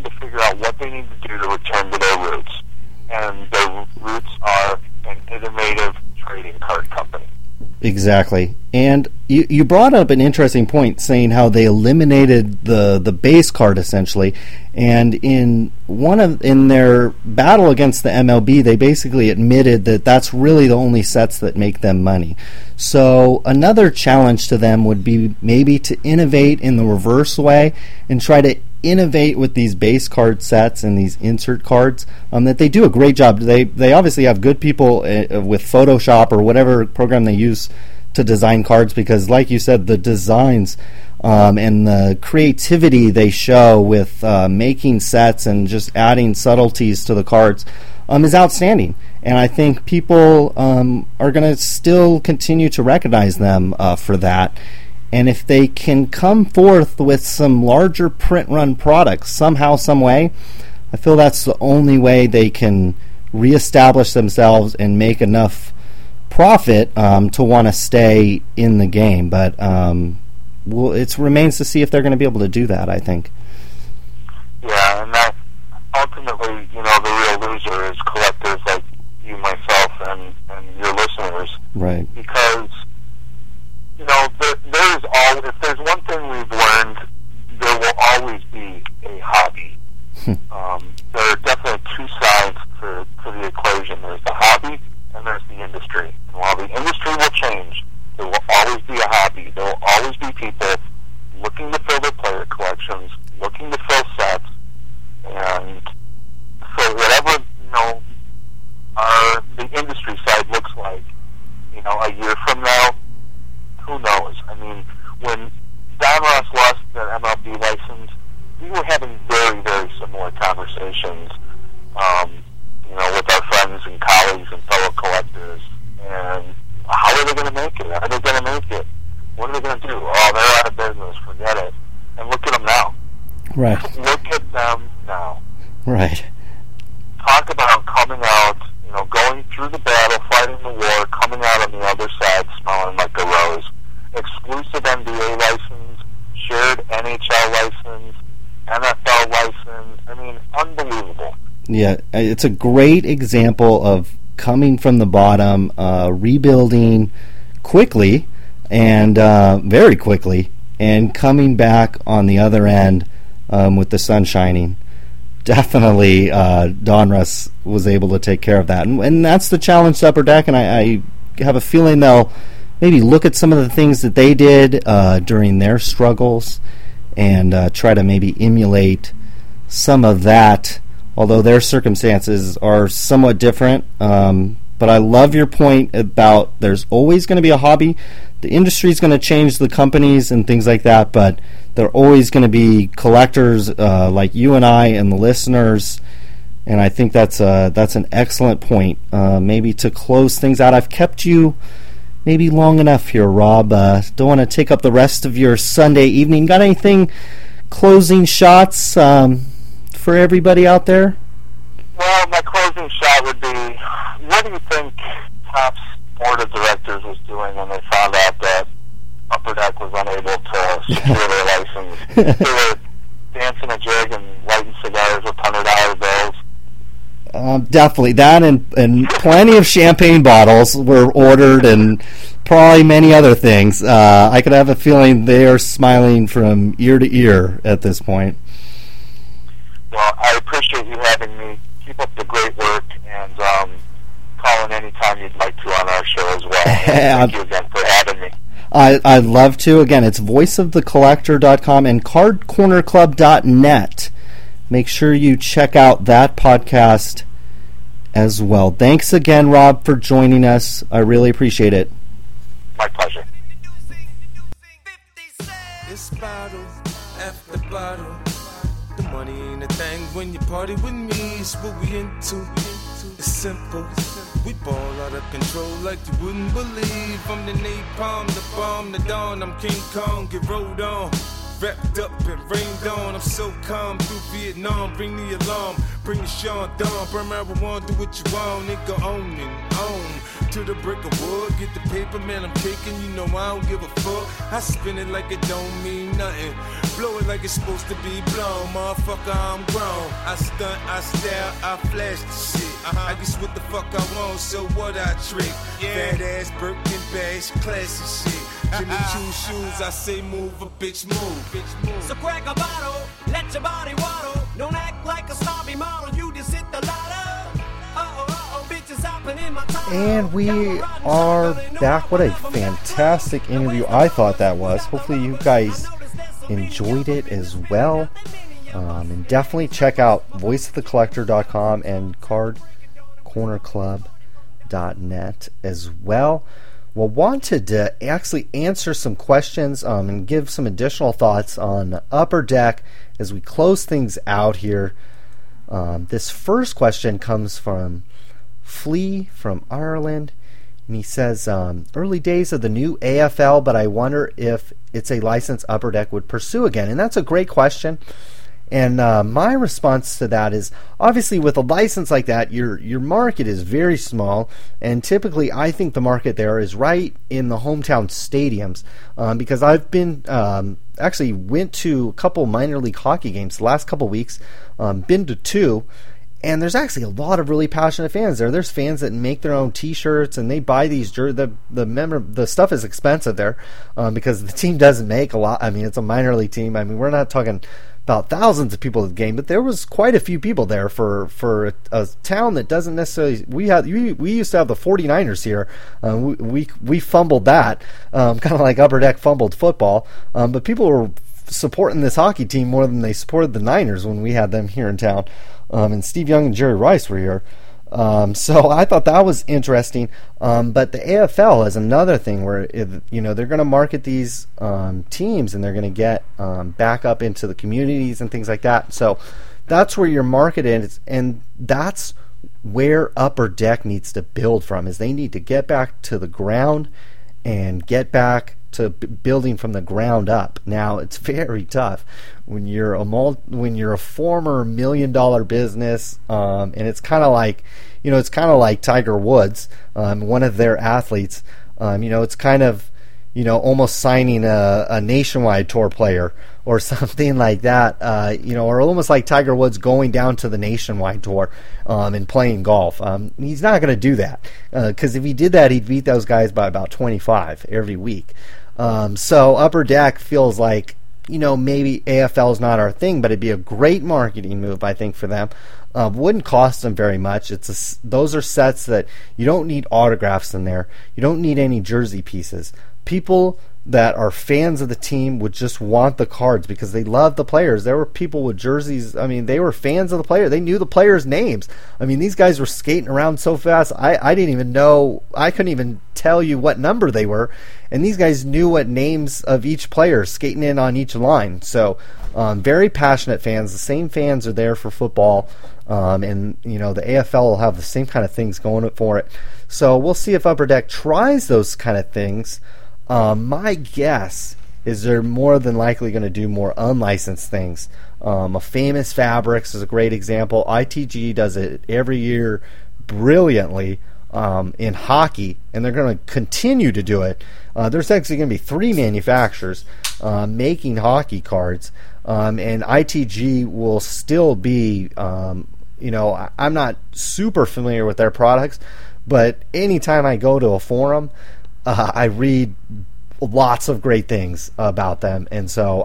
to figure out what they need to do to return to their roots. And their roots are an innovative trading card company. Exactly. And you brought up an interesting point, saying how they eliminated the base card essentially, and in their battle against the MLB, they basically admitted that that's really the only sets that make them money. So another challenge to them would be maybe to innovate in the reverse way and try to innovate with these base card sets and these insert cards. That they do a great job. They obviously have good people with Photoshop or whatever program they use to design cards, because like you said, the designs and the creativity they show with making sets and just adding subtleties to the cards is outstanding. And I think people are going to still continue to recognize them for that. And if they can come forth with some larger print run products somehow, some way, I feel that's the only way they can reestablish themselves and make enough profit to want to stay in the game. But it remains to see if they're going to be able to do that, I think. Yeah, and that ultimately, the real loser is collectors like you, myself, and your listeners. Right. Because, if there's one thing we've learned, there will always be a hobby. There are definitely two sides to the equation. There's the hobby and there's the industry. And while the industry will change, there will always be a hobby. There will always be people looking to fill their player collections, looking to fill sets, and so whatever, the industry side looks like, a year from now, who knows? I mean, when Donruss lost their MLB license, we were having very, very similar conversations, with our friends and colleagues and fellow collectors. And how are they going to make it? Are they going to make it? What are they going to do? Oh, they're out of business. Forget it. And look at them now. Right. Look at them now. Right. Talk about coming out, going through the battle, fighting the war, coming out on the other side smelling like a rose. Exclusive NBA license, shared NHL license, NFL license. I mean, unbelievable. Yeah, it's a great example of coming from the bottom, rebuilding quickly and very quickly, and coming back on the other end with the sun shining. Definitely, Donruss was able to take care of that, and that's the challenge to Upper Deck. And I have a feeling they'll maybe look at some of the things that they did during their struggles and try to maybe emulate some of that, although their circumstances are somewhat different. But I love your point about there's always going to be a hobby. The industry is going to change, the companies and things like that, but there are always going to be collectors like you and I and the listeners. And I think that's an excellent point. Maybe to close things out, I've kept you maybe long enough here, Rob. Don't want to take up the rest of your Sunday evening. Got anything, closing shots for everybody out there? Well, my closing shot would be, what do you think Topps board of directors was doing when they found out that Upper Deck was unable to secure their license? They were dancing a jig and lighting cigars with $100 bills. Definitely. That and plenty of champagne bottles were ordered, and probably many other things. I could have a feeling they are smiling from ear to ear at this point. Well, I appreciate you having me. Keep up the great work, and call in anytime you'd like to on our show as well. Thank you again for having me. I'd love to. Again, it's voiceofthecollector.com and cardcornerclub.net. Make sure you check out that podcast as well. Thanks again, Rob, for joining us. I really appreciate it. My pleasure. It's bottle after bottle. The money ain't a thing when you party with me. It's what we into. It's simple. We ball out of control like you wouldn't believe. I'm the napalm, the bomb, the dawn. I'm King Kong, get rolled on. Wrapped up and rained on. I'm so calm through Vietnam. Bring the alarm, bring the Sean Dawn. Burn marijuana, do what you want, nigga. Own and own. To the brick of wood, get the paper, man. I'm taking. You know I don't give a fuck. I spin it like it don't mean nothing. Blow it like it's supposed to be blown. Motherfucker, I'm grown. I stunt, I style, I flash the shit. I guess what the fuck I want, so what I trick. Fat ass Birkin bags, classy shit. Jimmy Choo shoes, I say move, a bitch move. So crack a bottle, let your body waddle. Don't act like a snobby model, you just hit the lotto. Bitches hopping in my top. And we are back. What a fantastic interview I thought that was. Hopefully you guys enjoyed it as well. And definitely check out voiceofthecollector.com and cardcornerclub.net as well. Well, wanted to actually answer some questions and give some additional thoughts on Upper Deck as we close things out here. This first question comes from Flea from Ireland, and he says, early days of the new AFL, but I wonder if it's a license Upper Deck would pursue again. And that's a great question. And my response to that is, obviously with a license like that, your market is very small, and typically I think the market there is right in the hometown stadiums, because I've been actually went to a couple minor league hockey games the last couple weeks, been to two, and there's actually a lot of really passionate fans there. There's fans that make their own T-shirts and they buy these the stuff is expensive there because the team doesn't make a lot. I mean, it's a minor league team. I mean, we're not talking about thousands of people at the game, but there was quite a few people there for a town that doesn't necessarily. We used to have the 49ers here. We fumbled that, kind of like Upper Deck fumbled football. But people were supporting this hockey team more than they supported the Niners when we had them here in town. And Steve Young and Jerry Rice were here. So I thought that was interesting. But the AFL is another thing where they're going to market these teams and they're going to get back up into the communities and things like that. So that's where your market is, and that's where Upper Deck needs to build from. Is they need to get back to the ground and get back to building from the ground up. Now it's very tough when you're a former $1 million business, and it's kind of like Tiger Woods, one of their athletes. It's kind of almost signing a nationwide tour player or something like that. Or almost like Tiger Woods going down to the nationwide tour and playing golf. He's not going to do that because if he did that, he'd beat those guys by about 25 every week. So Upper Deck feels like, maybe AFL is not our thing, but it'd be a great marketing move, I think, for them. Wouldn't cost them very much. Those are sets that you don't need autographs in there. You don't need any jersey pieces. People that are fans of the team would just want the cards because they love the players. There were people with jerseys. I mean, they were fans of the player. They knew the players' names. I mean, these guys were skating around so fast. I didn't even know. I couldn't even tell you what number they were. And these guys knew what names of each player skating in on each line. So very passionate fans. The same fans are there for football. And the AFL will have the same kind of things going for it. So we'll see if Upper Deck tries those kind of things. My guess is they're more than likely going to do more unlicensed things. A Famous Fabrics is a great example. ITG does it every year brilliantly in hockey, and they're going to continue to do it. There's actually going to be 3 manufacturers making hockey cards, and ITG will still be, I'm not super familiar with their products, but anytime I go to a forum, I read lots of great things about them, and so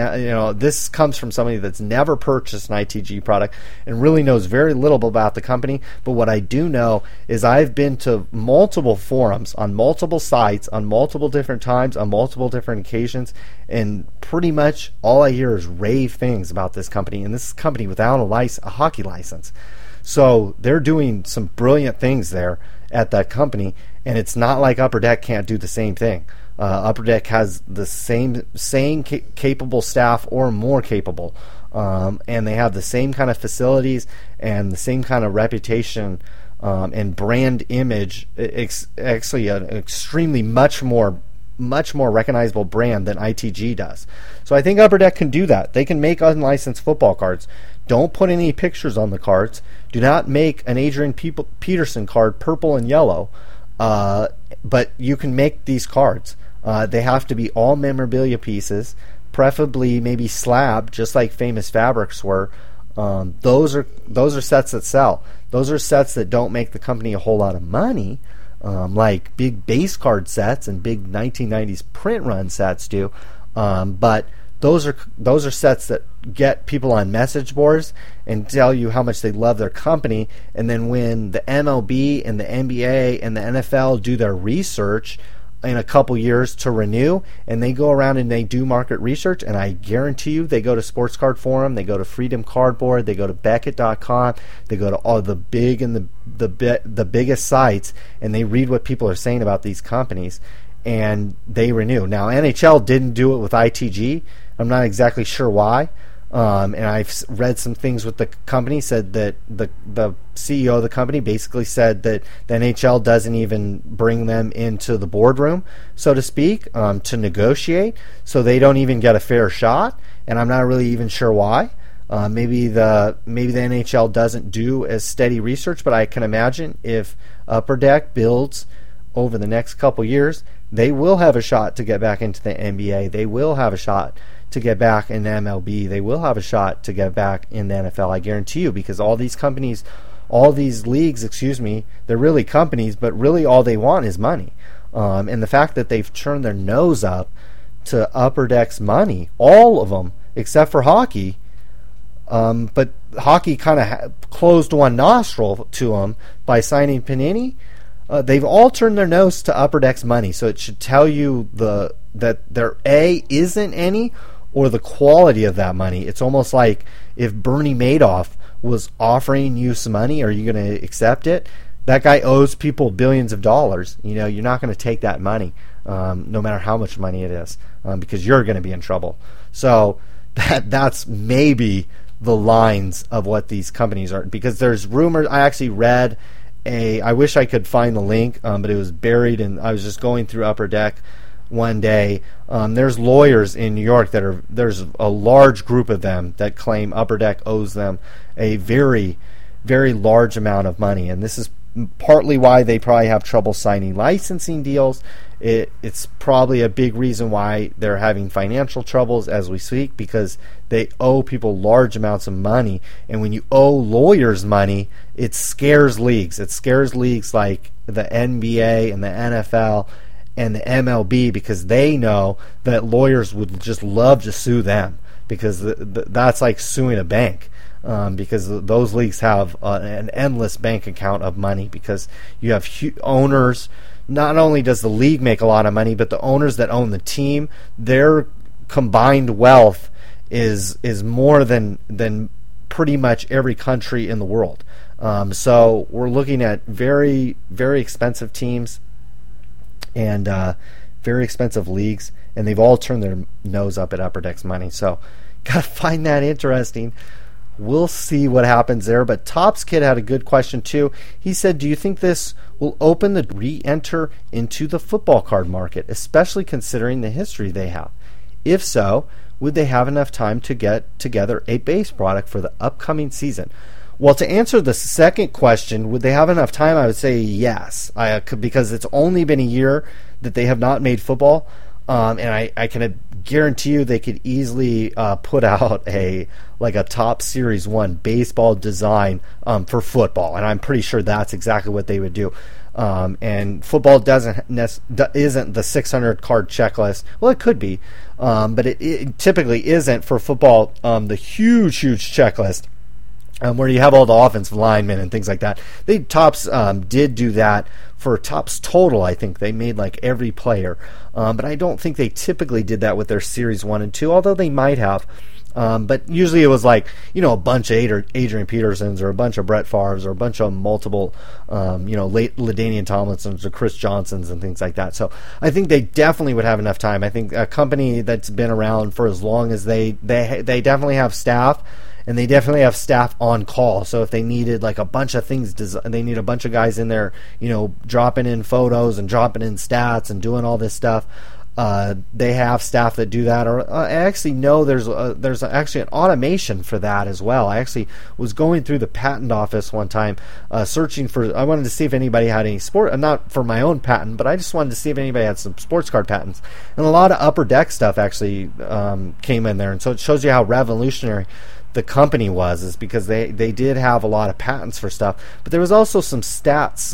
this comes from somebody that's never purchased an ITG product and really knows very little about the company. But what I do know is I've been to multiple forums on multiple sites on multiple different times on multiple different occasions, and pretty much all I hear is rave things about this company, and this is a company without a hockey license. So they're doing some brilliant things there at that company, and it's not like Upper Deck can't do the same thing. Upper Deck has the same capable staff or more capable, and they have the same kind of facilities and the same kind of reputation and brand image. Actually, an extremely much more much more recognizable brand than ITG does. So I think Upper Deck can do that. They can make unlicensed football cards. Don't put any pictures on the cards. Do not make an Adrian Peterson card purple and yellow. But you can make these cards. They have to be all memorabilia pieces, preferably maybe slab, just like Famous Fabrics were. Those are sets that sell. Those are sets that don't make the company a whole lot of money, like big base card sets and big 1990s print run sets do. But those are sets that get people on message boards and tell you how much they love their company. And then when the MLB and the NBA and the NFL do their research in a couple years to renew, and they go around and they do market research, and I guarantee you they go to Sports Card Forum, they go to Freedom Cardboard, they go to Beckett.com, they go to all the big and the biggest sites, and they read what people are saying about these companies, and they renew. Now, NHL didn't do it with ITG. I'm not exactly sure why. And I've read some things with the company, said that the CEO of the company basically said that the NHL doesn't even bring them into the boardroom, so to speak, to negotiate, so they don't even get a fair shot. And I'm not really even sure why. Maybe the NHL doesn't do as steady research, but I can imagine if Upper Deck builds over the next couple years, they will have a shot to get back into the NBA. They will have a shot to get back in the MLB. They will have a shot to get back in the NFL, I guarantee you, because all these companies, all these leagues, they're really companies, but really all they want is money. And the fact that they've turned their nose up to Upper Deck's money, all of them, except for hockey, but hockey kind of closed one nostril to them by signing Panini. They've all turned their nose to Upper Deck's money, so it should tell you that there isn't any, or the quality of that money. It's almost like if Bernie Madoff was offering you some money, are you going to accept it? That guy owes people billions of dollars. You're not going to take that money, no matter how much money it is, because you're going to be in trouble. So that's maybe the lines of what these companies are, because there's rumors. I actually read I wish I could find the link, but it was buried, and I was just going through Upper Deck one day. There's lawyers in New York there's a large group of them that claim Upper Deck owes them a very, very large amount of money, and this is partly why they probably have trouble signing licensing deals. It's probably a big reason why they're having financial troubles as we speak, because they owe people large amounts of money, and when you owe lawyers money, it scares leagues. It scares leagues like the NBA and the NFL and the MLB, because they know that lawyers would just love to sue them, because that's like suing a bank. Because those leagues have an endless bank account of money, because you have owners. Not only does the league make a lot of money, but the owners that own the team, their combined wealth is more than pretty much every country in the world. So we're looking at very, very expensive teams and very expensive leagues, and they've all turned their nose up at Upper Deck's money. So gotta find that interesting. We'll see what happens there. But Tops Kid had a good question too. He said, do you think this will open the re-enter into the football card market, especially considering the history they have? If so, would they have enough time to get together a base product for the upcoming season? Well, to answer the second question, would they have enough time? I would say yes, because it's only been a year that they have not made football. And I can guarantee you they could easily put out a top Series 1 baseball design for football, and I'm pretty sure that's exactly what they would do. And football isn't the 600 card checklist. Well, it could be, but it typically isn't for football. The huge checklist where you have all the offensive linemen and things like that. Tops did do that for Tops Total. I think they made like every player, but I don't think they typically did that with their Series 1 and 2, although they might have. But usually it was like, a bunch of Adrian Petersons, or a bunch of Brett Favres, or a bunch of multiple, late LaDainian Tomlinsons or Chris Johnsons and things like that. So I think they definitely would have enough time. I think a company that's been around for as long as they definitely have staff. And they definitely have staff on call. So if they needed like a bunch of things, they need a bunch of guys in there, dropping in photos and dropping in stats and doing all this stuff. they have staff that do that, or I actually know there's actually an automation for that as well. I actually was going through the patent office one time, searching for. I wanted to see if anybody had any not for my own patent, but I just wanted to see if anybody had some sports card patents, and a lot of Upper Deck stuff actually came in there, and so it shows you how revolutionary the company is because they did have a lot of patents for stuff, but there was also some stats.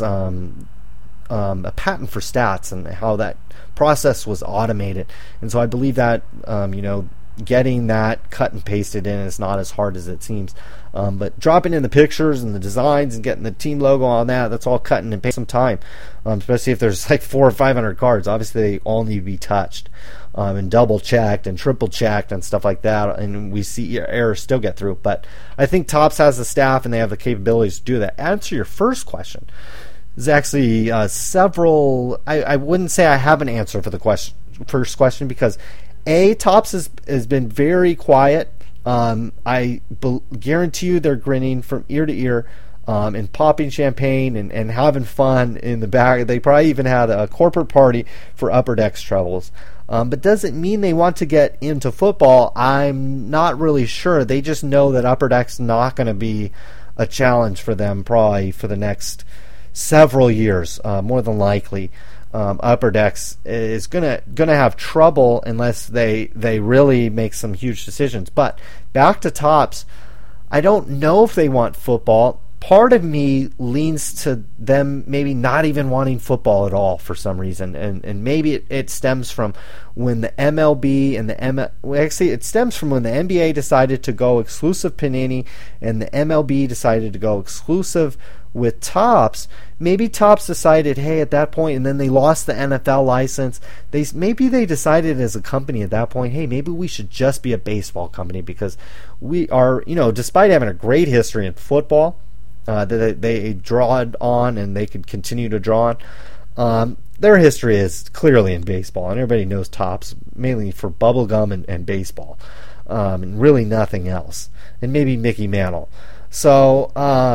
A patent for stats and how that process was automated, and so I believe that getting that cut and pasted in is not as hard as it seems, but dropping in the pictures and the designs and getting the team logo on that's all cutting and pasting some time, especially if there's like 400 or 500 cards. Obviously they all need to be touched and double checked and triple checked and stuff like that, and we see errors still get through. But I think Topps has the staff and they have the capabilities to do that. Answer your first question. There's actually several. I wouldn't say I have an answer for the first question because Topps has been very quiet. I guarantee you they're grinning from ear to ear and popping champagne and having fun in the back. They probably even had a corporate party for Upper Deck's troubles. But doesn't mean they want to get into football. I'm not really sure. They just know that Upper Deck's not going to be a challenge for them probably for the next several years, more than likely. Upper Decks is gonna have trouble unless they really make some huge decisions. But back to Topps, I don't know if they want football. Part of me leans to them maybe not even wanting football at all for some reason, and maybe it stems from when the MLB and it stems from when the NBA decided to go exclusive Panini and the MLB decided to go exclusive with Topps. Maybe Topps decided, hey, at that point, and then they lost the NFL license. Maybe they decided as a company at that point, hey, maybe we should just be a baseball company because we are, despite having a great history in football, that they draw on and they could continue to draw on. Their history is clearly in baseball, and everybody knows Topps mainly for bubblegum and baseball, and really nothing else, and maybe Mickey Mantle. So,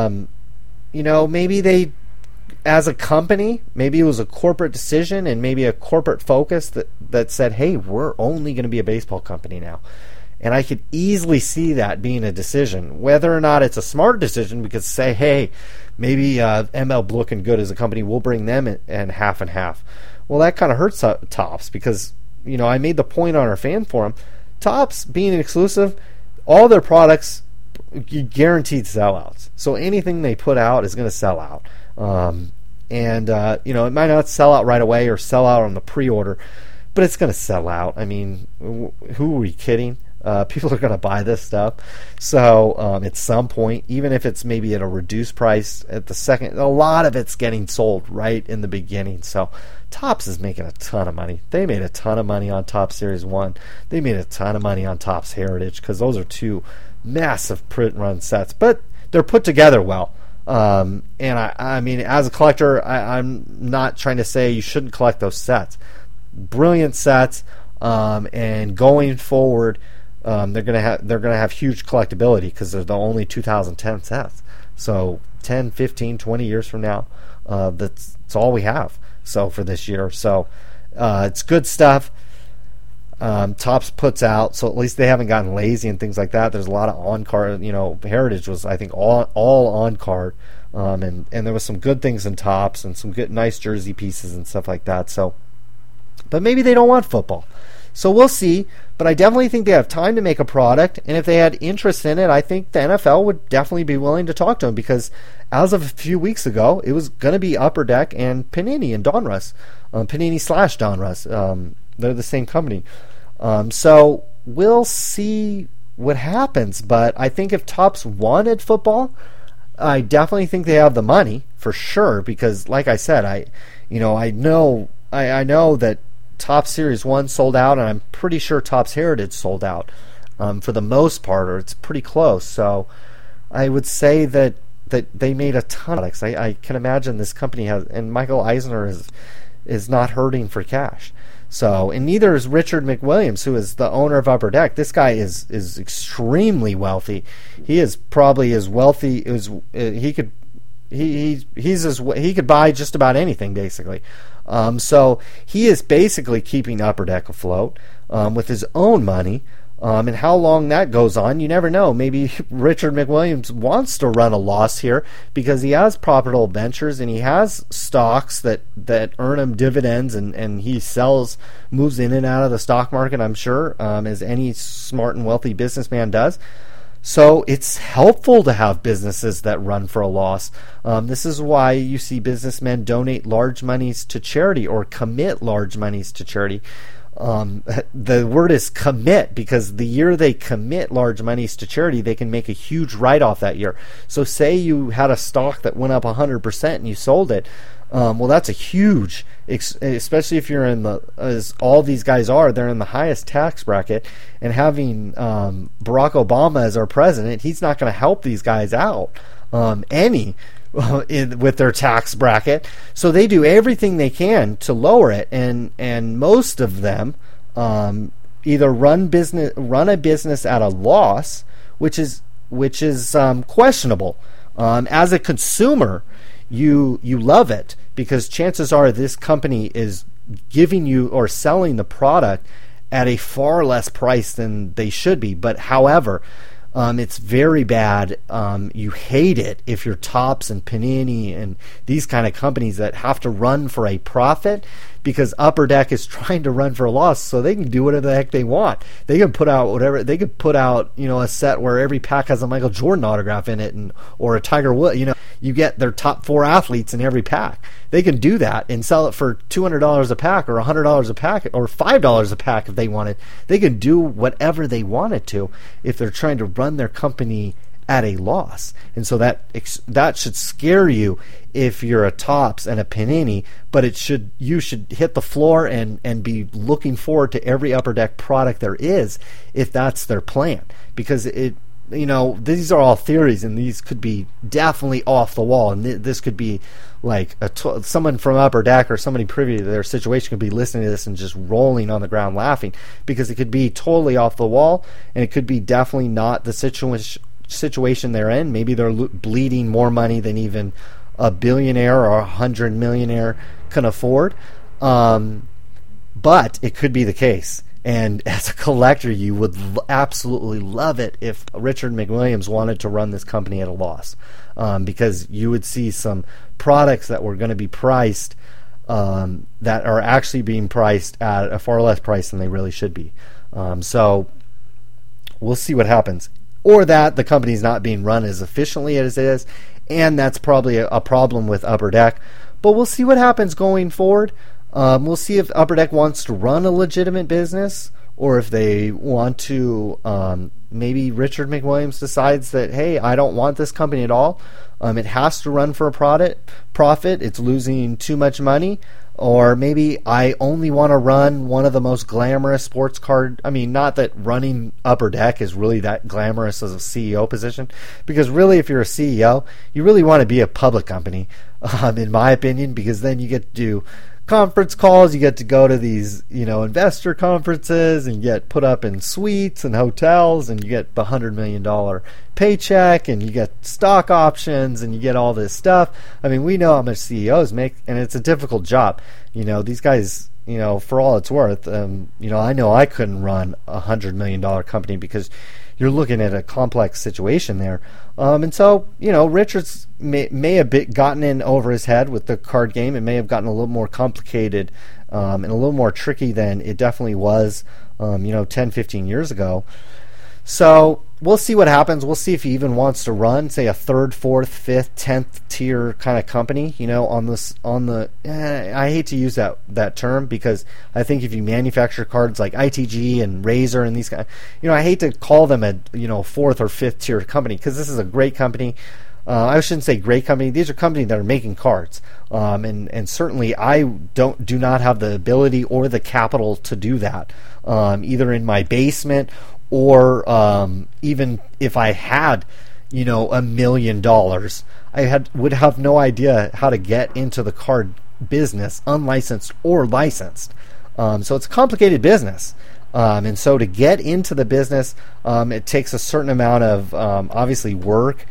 maybe they, as a company, maybe it was a corporate decision and maybe a corporate focus that said, hey, we're only going to be a baseball company now. And I could easily see that being a decision. Whether or not it's a smart decision, because say, hey, maybe ML looking good as a company, we'll bring them in half and half. Well, that kind of hurts Topps because, I made the point on our fan forum, Topps being an exclusive, all their products guaranteed sellouts. So anything they put out is going to sell out. It might not sell out right away or sell out on the pre-order, but it's going to sell out. I mean, who are we kidding? People are going to buy this stuff. So at some point, even if it's maybe at a reduced price at the second, a lot of it's getting sold right in the beginning. So Topps is making a ton of money. They made a ton of money on Topps Series 1. They made a ton of money on Topps Heritage because those are two massive print run sets, but they're put together well. And I mean, as a collector, I'm not trying to say you shouldn't collect those sets. Brilliant sets, and going forward, they're gonna have huge collectability because they're the only 2010 sets. So 10, 15, 20 years from now, that's all we have. So for this year, so it's good stuff. Topps puts out, so at least they haven't gotten lazy and things like that. There's a lot of on card. Heritage was, I think, all on card, and there was some good things in Topps and some good nice jersey pieces and stuff like that. So, but maybe they don't want football. So we'll see. But I definitely think they have time to make a product, and if they had interest in it, I think the NFL would definitely be willing to talk to them because as of a few weeks ago, it was going to be Upper Deck and Panini and Donruss, Panini/Donruss. They're the same company. So we'll see what happens. But I think if Topps wanted football, I definitely think they have the money for sure. Because, like I said, I know that Topps Series 1 sold out, and I'm pretty sure Topps Heritage sold out for the most part, or it's pretty close. So I would say that they made a ton of products. I can imagine this company has, and Michael Eisner is not hurting for cash. So, and neither is Richard McWilliams, who is the owner of Upper Deck. This guy is extremely wealthy. He is probably as wealthy as he could he could buy just about anything basically. So he is basically keeping Upper Deck afloat with his own money. And how long that goes on, you never know. Maybe Richard McWilliams wants to run a loss here because he has profitable ventures and he has stocks that earn him dividends, and he moves in and out of the stock market, I'm sure, as any smart and wealthy businessman does. So it's helpful to have businesses that run for a loss. This is why you see businessmen donate large monies to charity or commit large monies to charity. The word is commit, because the year they commit large monies to charity, they can make a huge write-off that year. So say you had a stock that went up 100% and you sold it. Well, that's a huge, especially if you're as all these guys are, they're in the highest tax bracket, and having Barack Obama as our president, he's not going to help these guys out with their tax bracket. So they do everything they can to lower it, and most of them either run a business at a loss, which is questionable. As a consumer, you love it because chances are this company is giving you or selling the product at a far less price than they should be. But however, it's very bad. You hate it if you're Topps and Panini and these kind of companies that have to run for a profit, because Upper Deck is trying to run for a loss, so they can do whatever the heck they want. They can put out whatever. They could put out, a set where every pack has a Michael Jordan autograph in it, or a Tiger Woods. You get their top 4 athletes in every pack. They can do that and sell it for $200 a pack, or $100 a pack, or $5 a pack if they wanted. They can do whatever they wanted to if they're trying to run their company at a loss. And so that should scare you if you're a Topps and a Panini, but you should hit the floor and be looking forward to every Upper Deck product there is if that's their plan, because these are all theories, and these could be definitely off the wall, and this could be like someone from Upper Deck or somebody privy to their situation could be listening to this and just rolling on the ground laughing, because it could be totally off the wall, and it could be definitely not the situation they're in. Maybe they're bleeding more money than even a billionaire or 100 millionaire can afford, but it could be the case. And as a collector, you would absolutely love it if Richard McWilliams wanted to run this company at a loss, because you would see some products that were going to be priced that are actually being priced at a far less price than they really should be. So we'll see what happens. Or that the company's not being run as efficiently as it is, and that's probably a problem with Upper Deck. But we'll see what happens going forward. We'll see if Upper Deck wants to run a legitimate business, or if they want to, maybe Richard McWilliams decides that, hey, I don't want this company at all. It has to run for a profit. It's losing too much money. Or maybe I only want to run one of the most glamorous sports card. I mean, not that running Upper Deck is really that glamorous as a CEO position, because really, if you're a CEO, you really want to be a public company, in my opinion, because then you get to do conference calls, you get to go to these, investor conferences, and you get put up in suites and hotels, and you get the $100 million paycheck, and you get stock options, and you get all this stuff. I mean, we know how much CEOs make, and it's a difficult job. These guys, for all it's worth, I know I couldn't run a $100 million company, because you're looking at a complex situation there. And so, Richards may have gotten in over his head with the card game. It may have gotten a little more complicated and a little more tricky than it definitely was, 10, 15 years ago. So we'll see what happens. We'll see if he even wants to run, say, a 3rd, 4th, 5th, 10th tier kind of company, I hate to use that term, because I think if you manufacture cards like ITG and Razer and these guys, I hate to call them a, 4th or 5th tier company, because this is a great company. I shouldn't say great company. These are companies that are making cards. And certainly I do not have the ability or the capital to do that, either in my basement or even if I had, $1 million, I would have no idea how to get into the card business, unlicensed or licensed. So it's a complicated business. And so to get into the business, it takes a certain amount of obviously work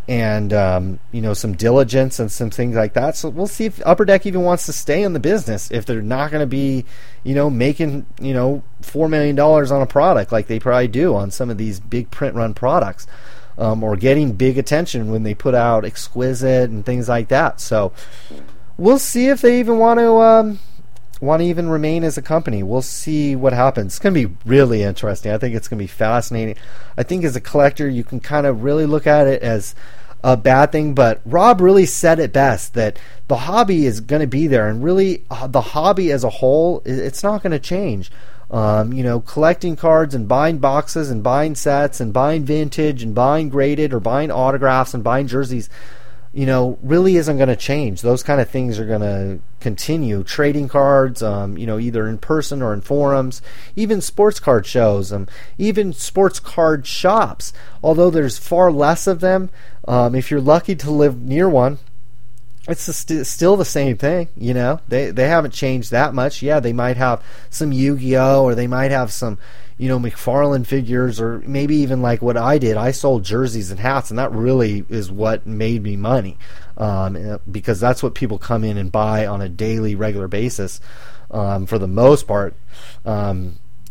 and some diligence and some things like that. So we'll see if Upper Deck even wants to stay in the business if they're not going to be, making $4 million on a product like they probably do on some of these big print run products, or getting big attention when they put out Exquisite and things like that. So we'll see if they even want to even remain as a company. We'll see what happens. It's going to be really interesting. I think it's going to be fascinating. I think as a collector, you can kind of really look at it as a bad thing, but Rob really said it best, that the hobby is going to be there, and really the hobby as a whole, it's not going to change. Collecting cards and buying boxes and buying sets and buying vintage and buying graded or buying autographs and buying jerseys, really isn't going to change. Those kind of things are going to continue. Trading cards, either in person or in forums, even sports card shows, even sports card shops. Although there's far less of them, if you're lucky to live near one, it's still the same thing. They haven't changed that much. Yeah, they might have some Yu-Gi-Oh, or they might have some McFarlane figures, or maybe even like what I did. I sold jerseys and hats, and that really is what made me money, because that's what people come in and buy on a daily, regular basis, for the most part. A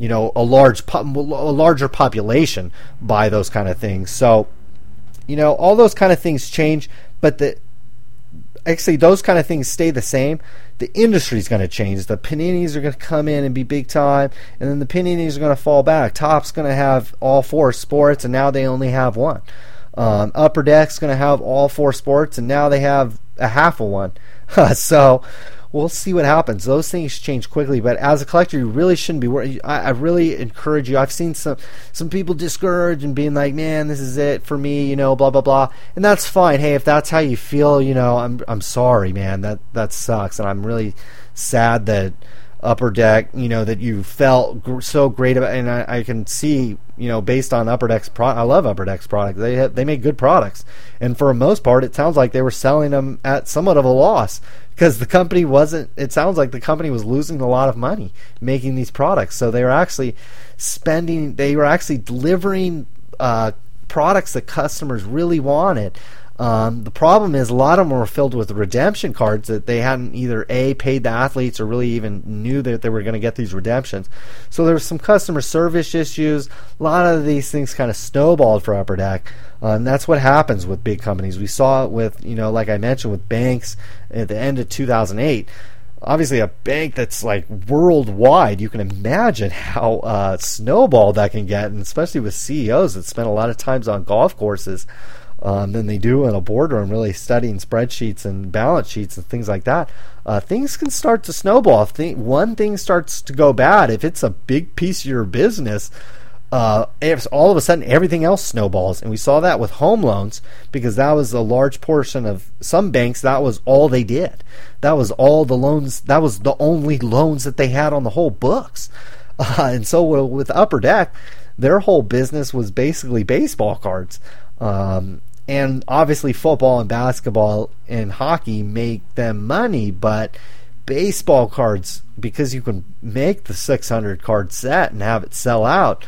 larger population buy those kind of things. So, all those kind of things change, but actually those kind of things stay the same. The industry is going to change. The Paninis are going to come in and be big time, and then the Paninis are going to fall back. Topps going to have all 4 sports, and now they only have one. Upper Deck's going to have all 4 sports, and now they have a half of one. So we'll see what happens. Those things change quickly, but as a collector, you really shouldn't be worried. I really encourage you. I've seen some people discouraged and being like, man, this is it for me, blah, blah, blah. And that's fine. Hey, if that's how you feel, I'm sorry, man. That sucks. And I'm really sad that Upper Deck, that you felt so great about, and I can see, based on Upper Deck's product. I love Upper Deck's product. They make good products, and for the most part, it sounds like they were selling them at somewhat of a loss, because the company wasn't. It sounds like the company was losing a lot of money making these products. So they were actually delivering products that customers really wanted. The problem is a lot of them were filled with redemption cards that they hadn't either paid the athletes or really even knew that they were going to get these redemptions. So there was some customer service issues. A lot of these things kind of snowballed for Upper Deck. And that's what happens with big companies. We saw it with, like I mentioned, with banks at the end of 2008. Obviously, a bank that's like worldwide, you can imagine how snowballed that can get, and especially with CEOs that spend a lot of times on golf courses than they do in a boardroom, really studying spreadsheets and balance sheets and things like that. Things can start to snowball. If one thing starts to go bad, if it's a big piece of your business, if all of a sudden everything else snowballs. And we saw that with home loans, because that was a large portion of some banks. That was all they did. That was all the loans. That was the only loans that they had on the whole books. And so with Upper Deck, their whole business was basically baseball cards. And obviously football and basketball and hockey make them money, but baseball cards, because you can make the 600 card set and have it sell out,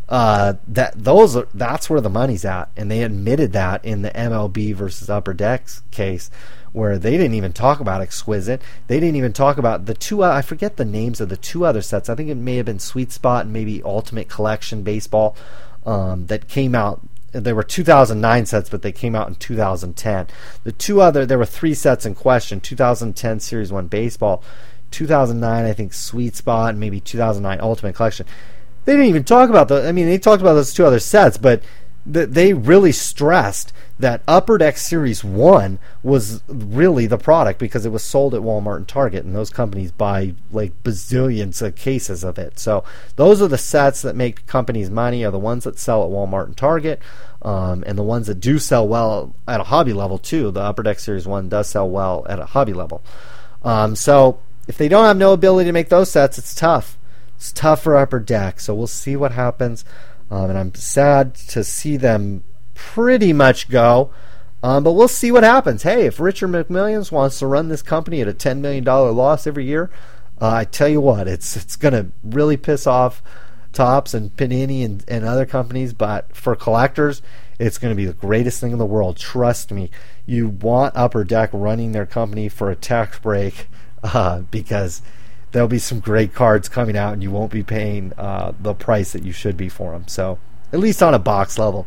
that's where the money's at. And they admitted that in the MLB versus Upper Deck's case, where they didn't even talk about Exquisite. They didn't even talk about the two, I forget the names of the 2 other sets. I think it may have been Sweet Spot and maybe Ultimate Collection Baseball, that came out. There were 2009 sets, but they came out in 2010. There were 3 sets in question: 2010 Series 1 Baseball, 2009 I think Sweet Spot, and maybe 2009 Ultimate Collection. They didn't even talk about they talked about those 2 other sets, but they really stressed that Upper Deck Series 1 was really the product, because it was sold at Walmart and Target, and those companies buy like bazillions of cases of it. So those are the sets that make companies money, are the ones that sell at Walmart and Target, and the ones that do sell well at a hobby level too. The Upper Deck Series 1 does sell well at a hobby level. So if they don't have no ability to make those sets, it's tough. It's tough for Upper Deck. So we'll see what happens. And I'm sad to see them pretty much go. But we'll see what happens. Hey, if Richard McMillions wants to run this company at a $10 million loss every year, I tell you what, it's going to really piss off Topps and Panini and other companies. But for collectors, It's going to be the greatest thing in the world. Trust me. You want Upper Deck running their company for a tax break because there'll be some great cards coming out and you won't be paying the price that you should be for them. So, at least on a box level.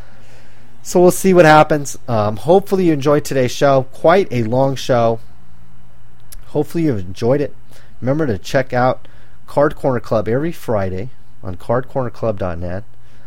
So we'll see what happens. Hopefully you enjoyed today's show. Quite a long show. Hopefully you've enjoyed it. Remember to check out Card Corner Club every Friday on cardcornerclub.net.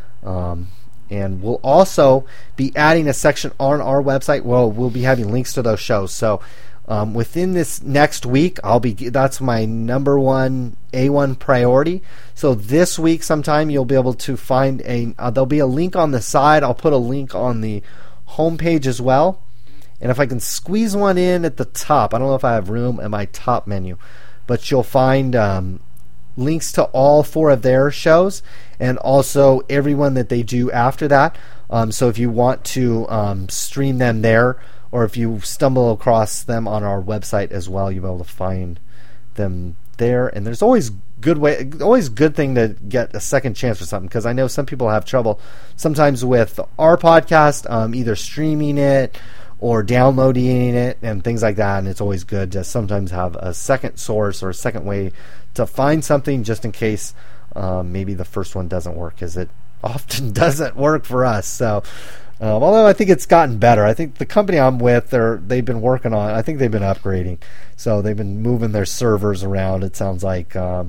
And we'll also be adding a section on our website. Well, we'll be having links to those shows. So within this next week, that's my number one A1 priority. So this week sometime you'll be able to find there'll be a link on the side. I'll put a link on the homepage as well. And if I can squeeze one in at the top, I don't know if I have room in my top menu, but you'll find links to all 4 of their shows and also everyone that they do after that. So if you want to stream them there, or if you stumble across them on our website as well, you'll be able to find them there. And there's always good thing to get a second chance for something, because I know some people have trouble sometimes with our podcast, either streaming it or downloading it and things like that. And it's always good to sometimes have a second source or a second way to find something, just in case maybe the first one doesn't work, because it often doesn't work for us. So although I think it's gotten better. I think the company I'm with, they've been working on, I think they've been upgrading. So they've been moving their servers around. It sounds like, I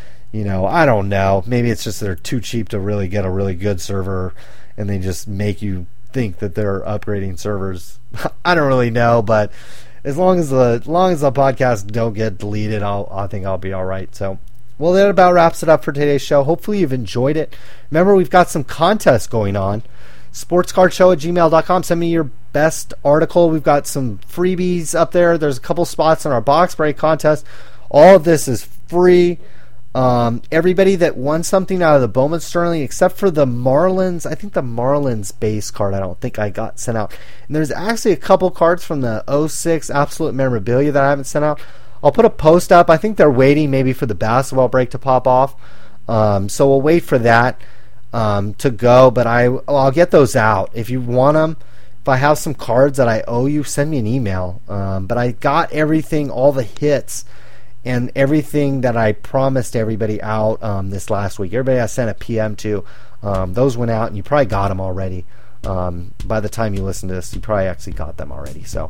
don't know. Maybe it's just they're too cheap to really get a really good server, and they just make you think that they're upgrading servers. I don't really know, but as long as the podcast don't get deleted, I think I'll be all right. So, well, that about wraps it up for today's show. Hopefully you've enjoyed it. Remember, we've got some contests going on. sportscardshow@gmail.com. Send me your best article. We've got some freebies up there. There's a couple spots in our box break contest. All of this is free. Everybody that won something out of the Bowman Sterling, except for the Marlins, I think the Marlins base card, I don't think I got sent out. And there's actually a couple cards from the 06 Absolute Memorabilia that I haven't sent out. I'll put a post up. I think they're waiting maybe for the basketball break to pop off. So we'll wait for that to go, but I'll get those out. If you want them, if I have some cards that I owe you, send me an email. But I got everything, all the hits, and everything that I promised everybody out this last week. Everybody I sent a PM to, those went out, and you probably got them already. By the time you listen to this, you probably actually got them already. So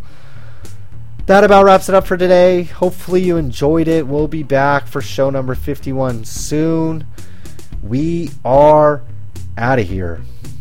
that about wraps it up for today. Hopefully you enjoyed it. We'll be back for show number 51 soon. We are out of here.